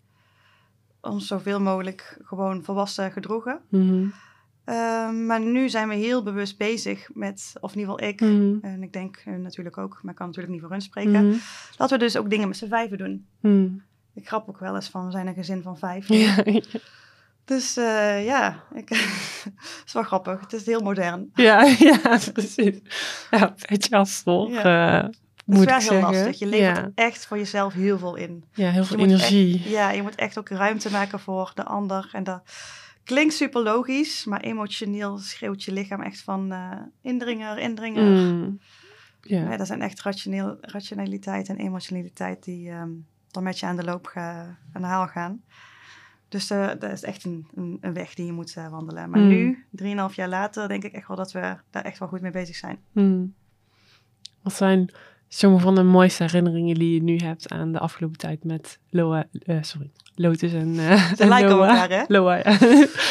ons zoveel mogelijk gewoon volwassen gedroegen. Mm-hmm. Uh, maar nu zijn we heel bewust bezig met, of in ieder geval ik, mm-hmm. en ik denk uh, natuurlijk ook, maar ik kan natuurlijk niet voor hun spreken, mm-hmm. dat we dus ook dingen met z'n vijven doen. Mm. Ik grap ook wel eens van, we zijn een gezin van vijf. Ja, ja. Dus uh, ja, ik, het is wel grappig. Het is heel modern. Ja, ja, precies. Ja, een beetje afstok. Ja. Uh, Het is wel heel zeggen. lastig. Je levert ja. er echt voor jezelf heel veel in. Ja, heel dus veel energie. Echt, ja, je moet echt ook ruimte maken voor de ander. En dat klinkt super logisch, maar emotioneel schreeuwt je lichaam echt van uh, indringer, indringer. Mm. Ja. Ja, dat zijn echt rationeel, rationaliteit en emotionaliteit die um, dan met je aan de loop ga, aan de haal gaan. Dus uh, dat is echt een, een, een weg die je moet uh, wandelen. Maar mm. nu, drieënhalf jaar later, denk ik echt wel dat we daar echt wel goed mee bezig zijn. Mm. Wat zijn sommige van de mooiste herinneringen die je nu hebt aan de afgelopen tijd met Loa, uh, sorry, Lotus en uh, Ze lijken op elkaar, hè? Loa, ja. uh,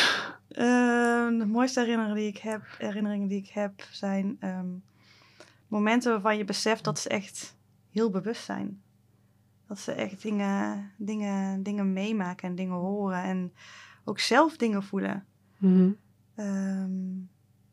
de mooiste herinneringen die ik heb, herinneringen die ik heb zijn um, momenten waarvan je beseft dat ze echt heel bewust zijn. Dat ze echt dingen, dingen, dingen meemaken en dingen horen en ook zelf dingen voelen. Mm-hmm. Um,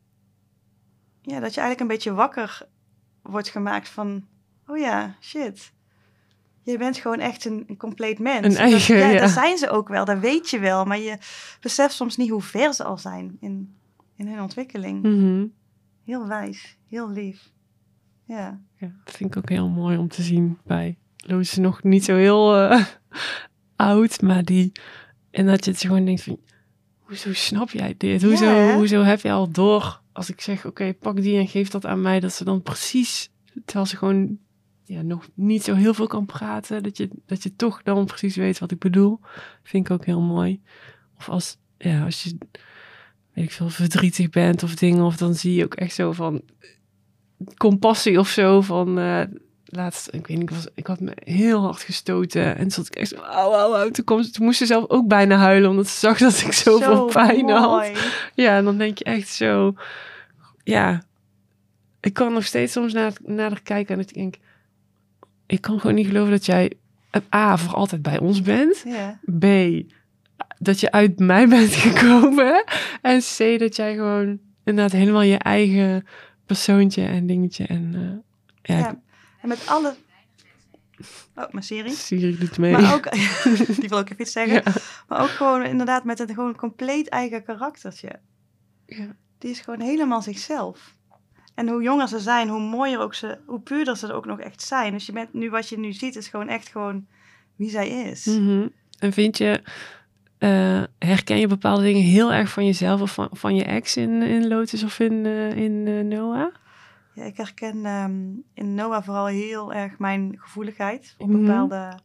ja, dat je eigenlijk een beetje wakker wordt gemaakt van, oh ja, shit. Je bent gewoon echt een, een compleet mens. Een eigen, dat, ja, ja. dat zijn ze ook wel, dat weet je wel. Maar je beseft soms niet hoe ver ze al zijn in, in hun ontwikkeling. Mm-hmm. Heel wijs, heel lief. Ja. Ja, dat vind ik ook heel mooi om te zien bij Loos is nog niet zo heel uh, oud, maar die... En dat je het gewoon denkt van, hoezo snap jij dit? Hoezo, ja, hoezo heb je al door, als ik zeg, oké, okay, pak die en geef dat aan mij, dat ze dan precies, terwijl ze gewoon ja, nog niet zo heel veel kan praten, dat je, dat je toch dan precies weet wat ik bedoel. Vind ik ook heel mooi. Of als, ja, als je, weet ik veel, verdrietig bent of dingen, of dan zie je ook echt zo van compassie of zo van... Uh, Laatst, ik weet niet, ik, was, ik had me heel hard gestoten. En toen zat ik echt zo, auw, auw, auw. Toen, kwam, toen moest ze zelf ook bijna huilen, omdat ze zag dat ik zoveel zo pijn mooi. had. Ja, en dan denk je echt zo... Ja, ik kan nog steeds soms naar, naar haar kijken en ik denk... Ik kan gewoon niet geloven dat jij A, voor altijd bij ons bent. Yeah. B, dat je uit mij bent gekomen. En C, dat jij gewoon inderdaad helemaal je eigen persoontje en dingetje. En uh, ja... ja. En met alle... Oh, mijn Siri. Siri doet mee. Maar ook... Die wil ook even iets zeggen. Ja. Maar ook gewoon inderdaad met een gewoon compleet eigen karaktertje. Ja. Die is gewoon helemaal zichzelf. En hoe jonger ze zijn, hoe mooier ook ze... Hoe puurder ze er ook nog echt zijn. Dus je bent nu, wat je nu ziet, is gewoon echt gewoon wie zij is. Mm-hmm. En vind je... Uh, herken je bepaalde dingen heel erg van jezelf of van, van je ex in, in Lotus of in, uh, in uh, Noah? Ja, ik herken um, in Noah vooral heel erg mijn gevoeligheid voor Mm-hmm. bepaalde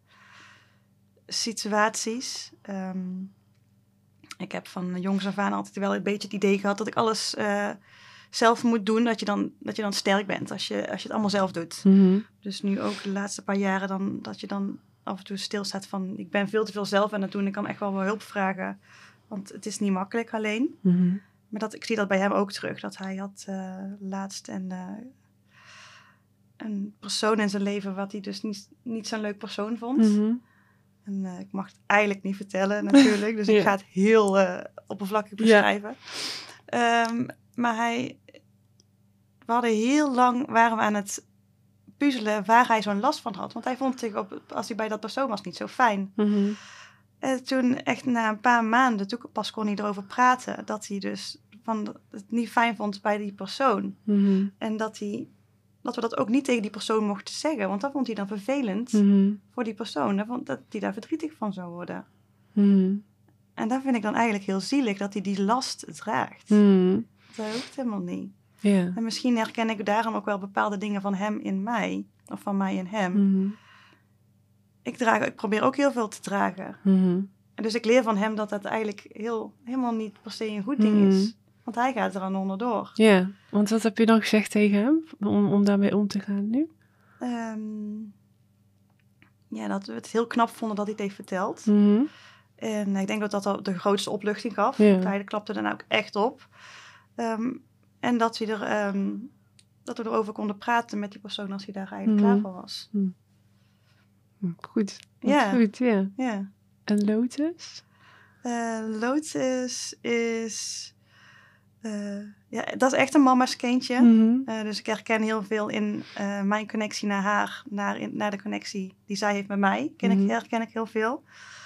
situaties. Um, ik heb van jongs af aan altijd wel een beetje het idee gehad dat ik alles uh, zelf moet doen. Dat je, dan, dat je dan sterk bent als je, als je het allemaal zelf doet. Mm-hmm. Dus nu ook de laatste paar jaren dan, dat je dan af en toe stilstaat van... ik ben veel te veel zelf aan het doen. Ik kan echt wel wel hulp vragen. Want het is niet makkelijk alleen. Mm-hmm. Maar dat, ik zie dat bij hem ook terug. Dat hij had uh, laatst een, uh, een persoon in zijn leven... wat hij dus niet, niet zo'n leuk persoon vond. Mm-hmm. En uh, ik mag het eigenlijk niet vertellen natuurlijk. Dus ja. ik ga het heel uh, oppervlakkig beschrijven. Ja. Um, maar hij... We hadden heel lang... waren we aan het puzzelen waar hij zo'n last van had. Want hij vond zich, op, als hij bij dat persoon was, niet zo fijn. Mm-hmm. En toen, echt na een paar maanden, toen pas kon hij erover praten... dat hij dus van het niet fijn vond bij die persoon. Mm-hmm. En dat, hij, dat we dat ook niet tegen die persoon mochten zeggen. Want dat vond hij dan vervelend mm-hmm. voor die persoon. Dat, dat hij daar verdrietig van zou worden. Mm-hmm. En dat vind ik dan eigenlijk heel zielig, dat hij die last draagt. Mm-hmm. Dat hoeft helemaal niet. Yeah. En misschien herken ik daarom ook wel bepaalde dingen van hem in mij. Of van mij in hem. Mm-hmm. Ik, draag, ik probeer ook heel veel te dragen. Mm-hmm. En dus ik leer van hem dat dat eigenlijk heel, helemaal niet per se een goed ding mm-hmm. is. Want hij gaat er aan onderdoor. Ja, yeah. Want wat heb je dan gezegd tegen hem om, om daarmee om te gaan nu? Um, ja, dat we het heel knap vonden dat hij het heeft verteld. Mm-hmm. En ik denk dat dat al de grootste opluchting gaf. Yeah. Hij klapte er nou ook echt op. Um, en dat we, er, um, dat we erover konden praten met die persoon als hij daar eigenlijk mm-hmm. klaar voor was. Mm. Goed. Ja. Goed, ja. Yeah. En Lotus? Uh, Lotus is... Uh, ja, dat is echt een mama's kindje. Mm-hmm. Uh, dus ik herken heel veel in uh, mijn connectie naar haar, naar, in, naar de connectie die zij heeft met mij. Ken mm-hmm. ik, herken ik heel veel.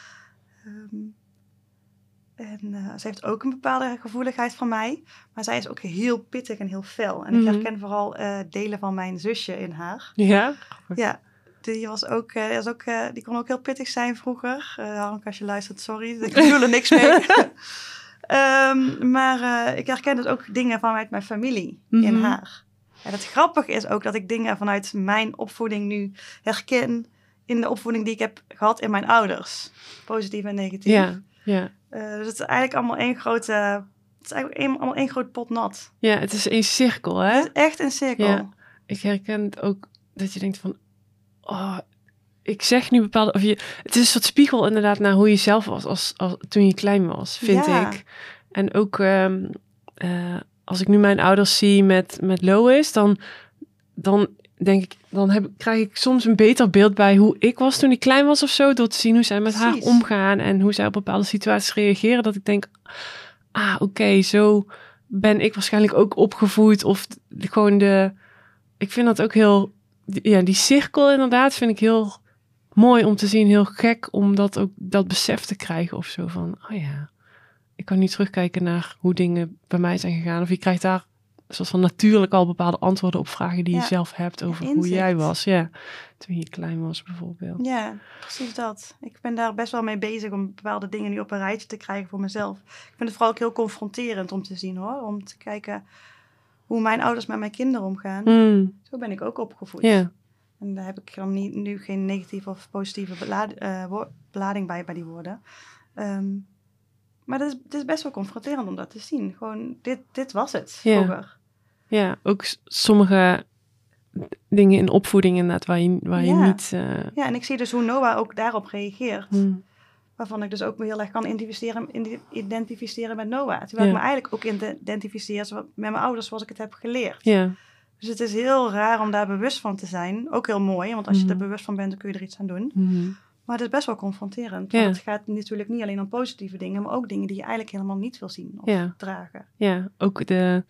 Um, en uh, ze heeft ook een bepaalde gevoeligheid van mij. Maar zij is ook heel pittig en heel fel. En mm-hmm. ik herken vooral uh, delen van mijn zusje in haar. Ja? Ja. Die, was ook, uh, was ook, uh, die kon ook heel pittig zijn vroeger. Uh, Hank, als je luistert, sorry. Ik bedoel er niks mee. um, maar uh, ik herken dus ook dingen vanuit mijn familie mm-hmm. in haar. En het grappige is ook dat ik dingen vanuit mijn opvoeding nu herken... in de opvoeding die ik heb gehad in mijn ouders. Positief en negatief. Ja, ja. Uh, dus het is eigenlijk allemaal één grote... Het is eigenlijk een, allemaal één groot pot nat. Ja, het is één cirkel, hè? Het is echt een cirkel. Ja. Ik herken het ook dat je denkt van... Oh, ik zeg nu bepaalde... Of je, het is een soort spiegel inderdaad naar hoe je zelf was als, als, toen je klein was, vind ja. ik. En ook um, uh, als ik nu mijn ouders zie met, met Lois, dan, dan denk ik... Dan heb, krijg ik soms een beter beeld bij hoe ik was toen ik klein was of zo. Door te zien hoe zij met Precies. haar omgaan en hoe zij op bepaalde situaties reageren. Dat ik denk, ah, oké, okay, zo ben ik waarschijnlijk ook opgevoed. Of de, gewoon de... Ik vind dat ook heel... Ja, die cirkel inderdaad vind ik heel mooi om te zien. Heel gek om dat ook dat besef te krijgen of zo van... Oh ja, ik kan nu terugkijken naar hoe dingen bij mij zijn gegaan. Of je krijgt daar een soort van natuurlijk al bepaalde antwoorden op vragen die ja. je zelf hebt over ja, hoe jij was. Ja, toen je klein was bijvoorbeeld. Ja, precies dat. Ik ben daar best wel mee bezig om bepaalde dingen nu op een rijtje te krijgen voor mezelf. Ik vind het vooral ook heel confronterend om te zien hoor. Om te kijken hoe mijn ouders met mijn kinderen omgaan. Mm. Zo ben ik ook opgevoed. Yeah. En daar heb ik dan niet, nu geen negatieve of positieve belad, uh, wo- belading bij, bij die woorden. Um, maar het is, het is best wel confronterend om dat te zien. Gewoon, dit, dit was het yeah. vroeger. Ja, ook s- sommige dingen in opvoeding inderdaad waar je, waar ja. je niet... Uh... Ja, en ik zie dus hoe Noah ook daarop reageert. Mm. Waarvan ik dus ook heel erg kan identificeren, identificeren met Noah. Terwijl ja. ik me eigenlijk ook identificeer met mijn ouders zoals ik het heb geleerd. Ja. Dus het is heel raar om daar bewust van te zijn. Ook heel mooi, want als je mm. er bewust van bent, dan kun je er iets aan doen. Mm. Maar het is best wel confronterend. Ja. Want het gaat natuurlijk niet alleen om positieve dingen, maar ook dingen die je eigenlijk helemaal niet wil zien of ja. dragen. Ja, ook de...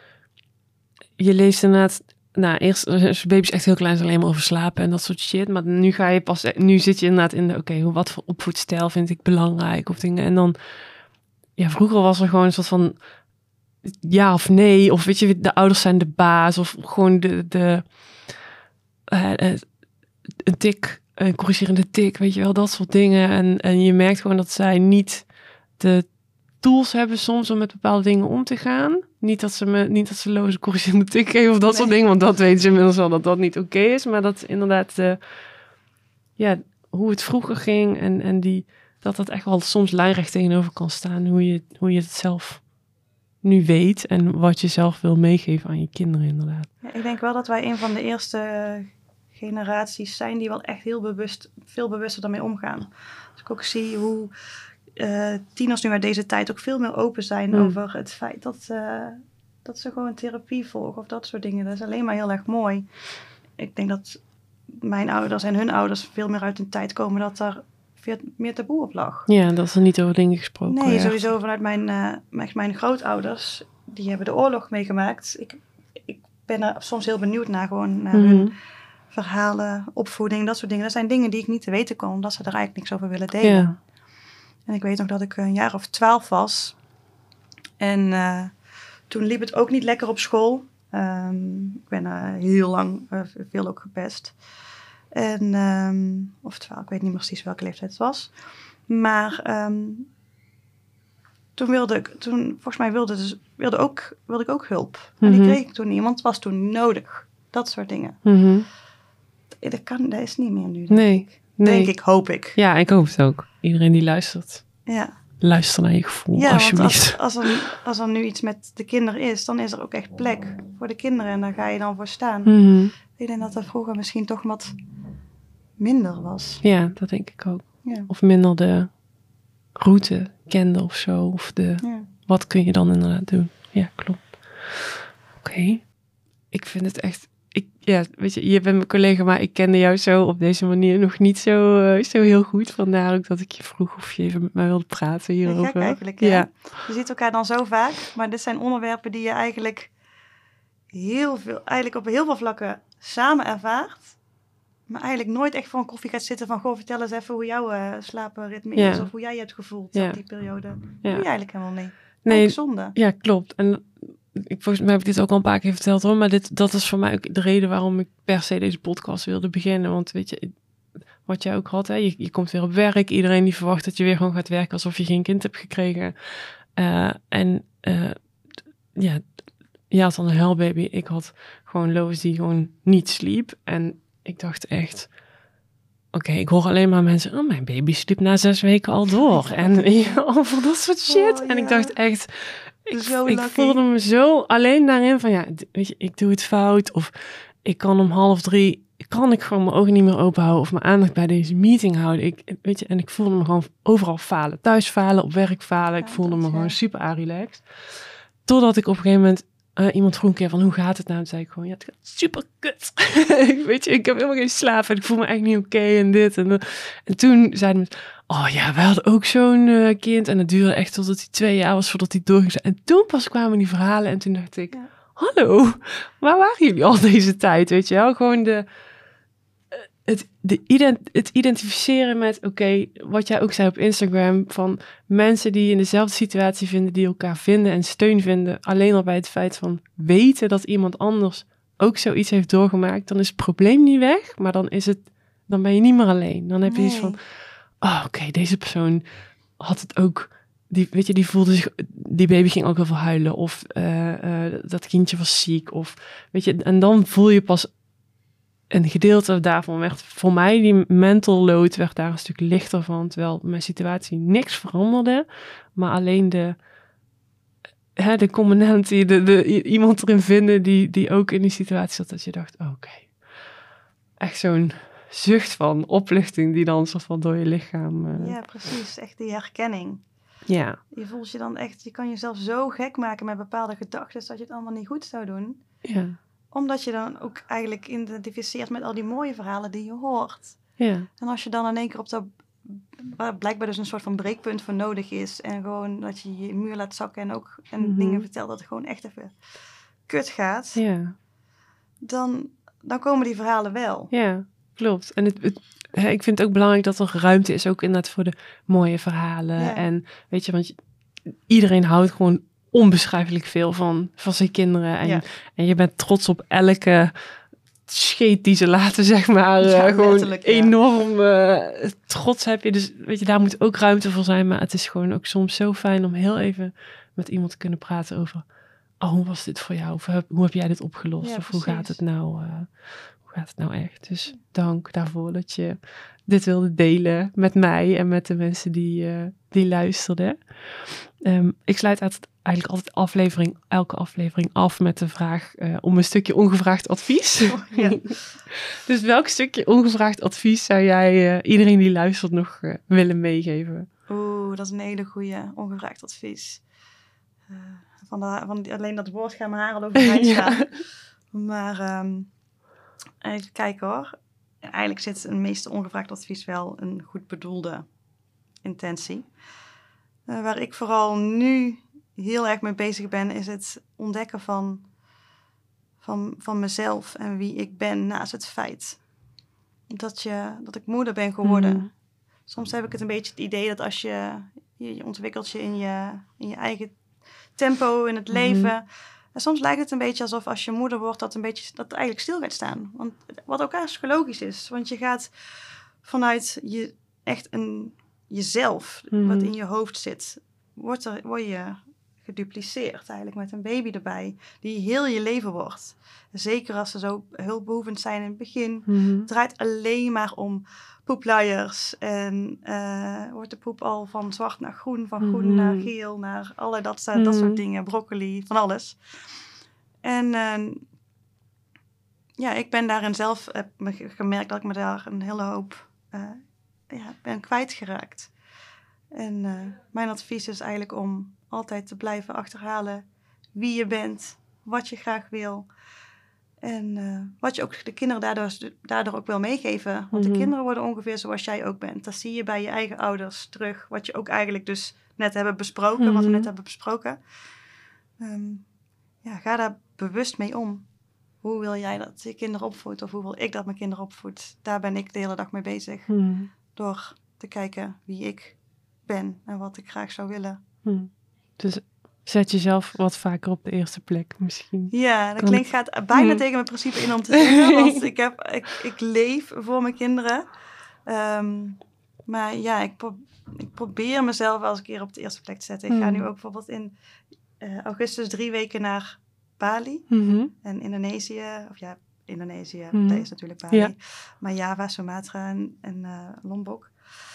Je leest inderdaad... Nou, eerst als baby's echt heel klein is alleen maar over slapen en dat soort shit. Maar nu ga je pas... Nu zit je inderdaad in de... Oké, okay, wat voor opvoedstijl vind ik belangrijk of dingen. En dan... Ja, vroeger was er gewoon een soort van... Ja of nee. Of weet je, de ouders zijn de baas. Of gewoon de... de uh, uh, een tik... Een corrigerende tik, weet je wel. Dat soort dingen. En, en je merkt gewoon dat zij niet... de tools hebben soms om met bepaalde dingen om te gaan. Niet dat ze me, niet dat ze loze corrigerende tik geven of dat nee. soort dingen, want dat weten ze inmiddels al dat dat niet oké okay is. Maar dat inderdaad, uh, ja, hoe het vroeger ging en, en die, dat dat echt wel soms lijnrecht tegenover kan staan. Hoe je, hoe je het zelf nu weet en wat je zelf wil meegeven aan je kinderen inderdaad. Ja, ik denk wel dat wij een van de eerste generaties zijn die wel echt heel bewust, veel bewuster daarmee omgaan. Als ik ook zie hoe uh, tieners nu uit deze tijd ook veel meer open zijn mm. over het feit dat, uh, dat ze gewoon therapie volgen of dat soort dingen. Dat is alleen maar heel erg mooi. Ik denk dat mijn ouders en hun ouders veel meer uit een tijd komen dat er veel meer taboe op lag. Ja, dat er niet over dingen gesproken Nee, werd. sowieso vanuit mijn, uh, mijn, mijn grootouders. Die hebben de oorlog meegemaakt. Ik, ik ben er soms heel benieuwd naar gewoon naar mm-hmm. hun verhalen, opvoeding, dat soort dingen. Dat zijn dingen die ik niet te weten kon, omdat ze er eigenlijk niks over willen delen. Ja. En ik weet nog dat ik een jaar of twaalf was. En uh, toen liep het ook niet lekker op school. Um, ik ben uh, heel lang uh, veel ook gepest. En, um, of twaalf, ik weet niet meer precies welke leeftijd het was. Maar um, toen wilde ik, toen, volgens mij wilde, dus, wilde, ook, wilde ik ook hulp. Mm-hmm. En die kreeg ik toen niet, want het was toen nodig. Dat soort dingen. Mm-hmm. Dat, kan, dat is niet meer nu. Nee, ik. nee. Denk ik, hoop ik. Ja, ik hoop het ook. Iedereen die luistert. Ja. Luister naar je gevoel, ja, alsjeblieft. Als, als, er, als er nu iets met de kinderen is, dan is er ook echt plek voor de kinderen. En daar ga je dan voor staan. Mm-hmm. Ik denk dat dat vroeger misschien toch wat minder was. Ja, dat denk ik ook. Ja. Of minder de route kende of zo. Of de, ja. wat kun je dan inderdaad doen? Ja, klopt. Oké. Okay. Ik vind het echt... Ik, ja, weet je, je bent mijn collega, maar ik kende jou zo op deze manier nog niet zo, uh, zo heel goed. Vandaar ook dat ik je vroeg of je even met mij wilde praten hierover. Gek eigenlijk, ja. ja. Je ziet elkaar dan zo vaak, maar dit zijn onderwerpen die je eigenlijk heel veel, eigenlijk op heel veel vlakken samen ervaart. Maar eigenlijk nooit echt voor een koffie gaat zitten van, goh, vertel eens even hoe jouw uh, slaapritme ja. is. Of hoe jij je hebt gevoeld ja. op die periode. Dat ja. doe je eigenlijk helemaal niet. Nee, zonde. Ja, klopt. En ik, volgens mij heb ik dit ook al een paar keer verteld hoor. Maar dit, dat is voor mij ook de reden waarom ik per se deze podcast wilde beginnen. Want weet je, wat jij ook had, hè, je, je komt weer op werk. Iedereen die verwacht dat je weer gewoon gaat werken alsof je geen kind hebt gekregen. Uh, en uh, ja, je had dan een huilbaby. Ik had gewoon Lois die gewoon niet sliep. En ik dacht echt, oké, okay, ik hoor alleen maar mensen, oh, mijn baby sliep na zes weken al door. En ja, over dat soort shit. Oh, ja. En ik dacht echt, ik, ik voelde me zo alleen daarin van, ja, weet je, ik doe het fout. Of ik kan om half drie, kan ik gewoon mijn ogen niet meer open houden of mijn aandacht bij deze meeting houden. Ik, weet je, en ik voelde me gewoon overal falen. Thuis falen, op werk falen. Ik ja, voelde me ja. gewoon super relaxed. Totdat ik op een gegeven moment Uh, iemand vroeg een keer van, hoe gaat het nou? En toen zei ik gewoon, ja, het gaat super kut. Weet je, ik heb helemaal geen slaap en ik voel me echt niet oké okay en dit. En, en toen zeiden mensen, oh ja, wij hadden ook zo'n uh, kind. En het duurde echt totdat hij twee jaar was voordat hij doorging. En toen pas kwamen die verhalen en toen dacht ik, ja. hallo, waar waren jullie al deze tijd? Weet je wel, gewoon de... Het, de ident, het identificeren met, oké, okay, wat jij ook zei op Instagram, van mensen die in dezelfde situatie vinden, die elkaar vinden en steun vinden, alleen al bij het feit van weten dat iemand anders ook zoiets heeft doorgemaakt, dan is het probleem niet weg, maar dan is het, dan ben je niet meer alleen. Dan heb je nee. iets van, oh, oké, okay, deze persoon had het ook, die, weet je, die voelde zich, die baby ging ook heel veel huilen, of uh, uh, dat kindje was ziek, of weet je, en dan voel je pas. Een gedeelte daarvan werd voor mij, die mental load werd daar een stuk lichter van. Terwijl mijn situatie niks veranderde. Maar alleen de, hè, de commonality, de, de, iemand erin vinden die, die ook in die situatie zat. Dat je dacht, oh, oké. Okay. Echt zo'n zucht van opluchting die dan soort van door je lichaam... Uh... Ja, precies. Echt die herkenning. Ja. Je voelt je dan echt, je kan jezelf zo gek maken met bepaalde gedachten dat je het allemaal niet goed zou doen. Ja. Omdat je dan ook eigenlijk identificeert met al die mooie verhalen die je hoort. Ja. En als je dan in één keer op dat, waar blijkbaar dus een soort van breekpunt voor nodig is. En gewoon dat je je muur laat zakken en ook en mm-hmm. dingen vertelt dat het gewoon echt even kut gaat. Ja. Dan, dan komen die verhalen wel. Ja, klopt. En het, het, ik vind het ook belangrijk dat er ruimte is ook inderdaad voor de mooie verhalen. Ja. En weet je, want iedereen houdt gewoon onbeschrijfelijk veel van, van zijn kinderen. En, ja. en je bent trots op elke scheet die ze laten, zeg maar. Ja, uh, gewoon ja. enorm uh, trots heb je. Dus weet je, daar moet ook ruimte voor zijn. Maar het is gewoon ook soms zo fijn om heel even met iemand te kunnen praten over... Oh, hoe was dit voor jou? Of hoe heb, hoe heb jij dit opgelost? Ja, of hoe precies. gaat het nou? Uh, hoe gaat het nou echt? Dus dank daarvoor dat je dit wilde delen met mij en met de mensen die, uh, die luisterden. Um, ik sluit uit, eigenlijk altijd aflevering, elke aflevering af met de vraag uh, om een stukje ongevraagd advies. Oh, ja. Dus welk stukje ongevraagd advies zou jij uh, iedereen die luistert nog uh, willen meegeven? Oeh, dat is een hele goede ongevraagd advies. Uh, van de, van die, alleen dat woord gaan mijn haren overeind staan. Ja. Maar um, even kijken hoor. Eigenlijk zit een meeste ongevraagd advies wel een goed bedoelde intentie. Uh, waar ik vooral nu heel erg mee bezig ben, is het ontdekken van, van, van mezelf en wie ik ben naast het feit dat, je, dat ik moeder ben geworden. Mm. Soms heb ik het een beetje het idee dat als je, je, je ontwikkelt je in je, in je eigen tempo in het leven. Mm. En soms lijkt het een beetje alsof als je moeder wordt, dat een beetje dat eigenlijk stil gaat staan. Want wat ook ergens logisch is. Want je gaat vanuit je echt een jezelf, mm. wat in je hoofd zit, wordt er, word je gedupliceerd eigenlijk met een baby erbij, die heel je leven wordt. Zeker als ze zo hulpbehoevend zijn in het begin. Mm. Het draait alleen maar om poepluiers en uh, wordt de poep al van zwart naar groen, van groen mm. naar geel, naar alle dat, dat mm. soort dingen, broccoli, van alles. En uh, ja, ik ben daarin zelf, heb me gemerkt dat ik me daar een hele hoop uh, ja, ben kwijtgeraakt. En uh, mijn advies is eigenlijk om altijd te blijven achterhalen wie je bent, wat je graag wil. En uh, wat je ook de kinderen daardoor, daardoor ook wil meegeven. Want mm-hmm. de kinderen worden ongeveer zoals jij ook bent. Dat zie je bij je eigen ouders terug. Wat je ook eigenlijk dus net hebben besproken. Mm-hmm. Wat we net hebben besproken. Um, ja, ga daar bewust mee om. Hoe wil jij dat je kinderen opvoedt? Of hoe wil ik dat mijn kinderen opvoedt? Daar ben ik de hele dag mee bezig. Mm-hmm. Door te kijken wie ik ben. En wat ik graag zou willen. Mm. Dus... Zet jezelf wat vaker op de eerste plek misschien. Ja, dat klinkt, gaat bijna hmm. tegen mijn principe in om te zeggen. Want ik, heb, ik, ik leef voor mijn kinderen. Um, maar ja, ik, pro- ik probeer mezelf wel eens een keer op de eerste plek te zetten. Ik hmm. ga nu ook bijvoorbeeld in uh, augustus drie weken naar Bali. Mm-hmm. En Indonesië. Of ja, Indonesië, mm-hmm. dat is natuurlijk Bali. Ja. Maar Java, Sumatra en, en uh, Lombok.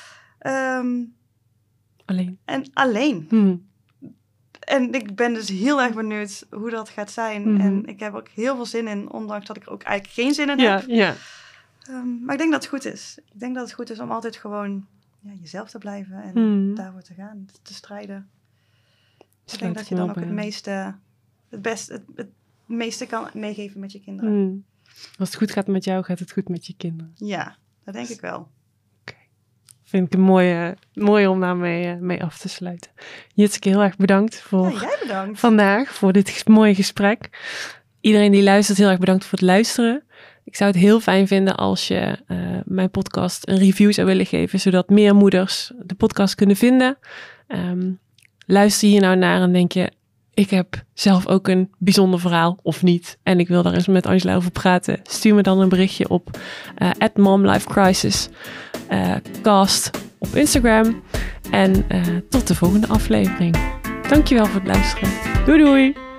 Um, alleen. En alleen. Hmm. En ik ben dus heel erg benieuwd hoe dat gaat zijn. Mm-hmm. En ik heb ook heel veel zin in, ondanks dat ik er ook eigenlijk geen zin in ja, heb. Ja. Um, maar ik denk dat het goed is. Ik denk dat het goed is om altijd gewoon ja, jezelf te blijven en mm. daarvoor te gaan, te strijden. Dus ik denk dat je dan ook het meeste, het beste, het, het meeste kan meegeven met je kinderen. Mm. Als het goed gaat met jou, gaat het goed met je kinderen. Ja, dat denk ik wel. Vind ik een mooie, mooie om daarmee mee af te sluiten. Jitske, heel erg bedankt voor ja, jij bedankt. vandaag, voor dit mooie gesprek. Iedereen die luistert, heel erg bedankt voor het luisteren. Ik zou het heel fijn vinden als je uh, mijn podcast een review zou willen geven, zodat meer moeders de podcast kunnen vinden. Um, luister hier nou naar en denk je, ik heb zelf ook een bijzonder verhaal, of niet. En ik wil daar eens met Angela over praten. Stuur me dan een berichtje op uh, at momlifecrisis uh, cast op Instagram. En uh, tot de volgende aflevering. Dankjewel voor het luisteren. Doei doei!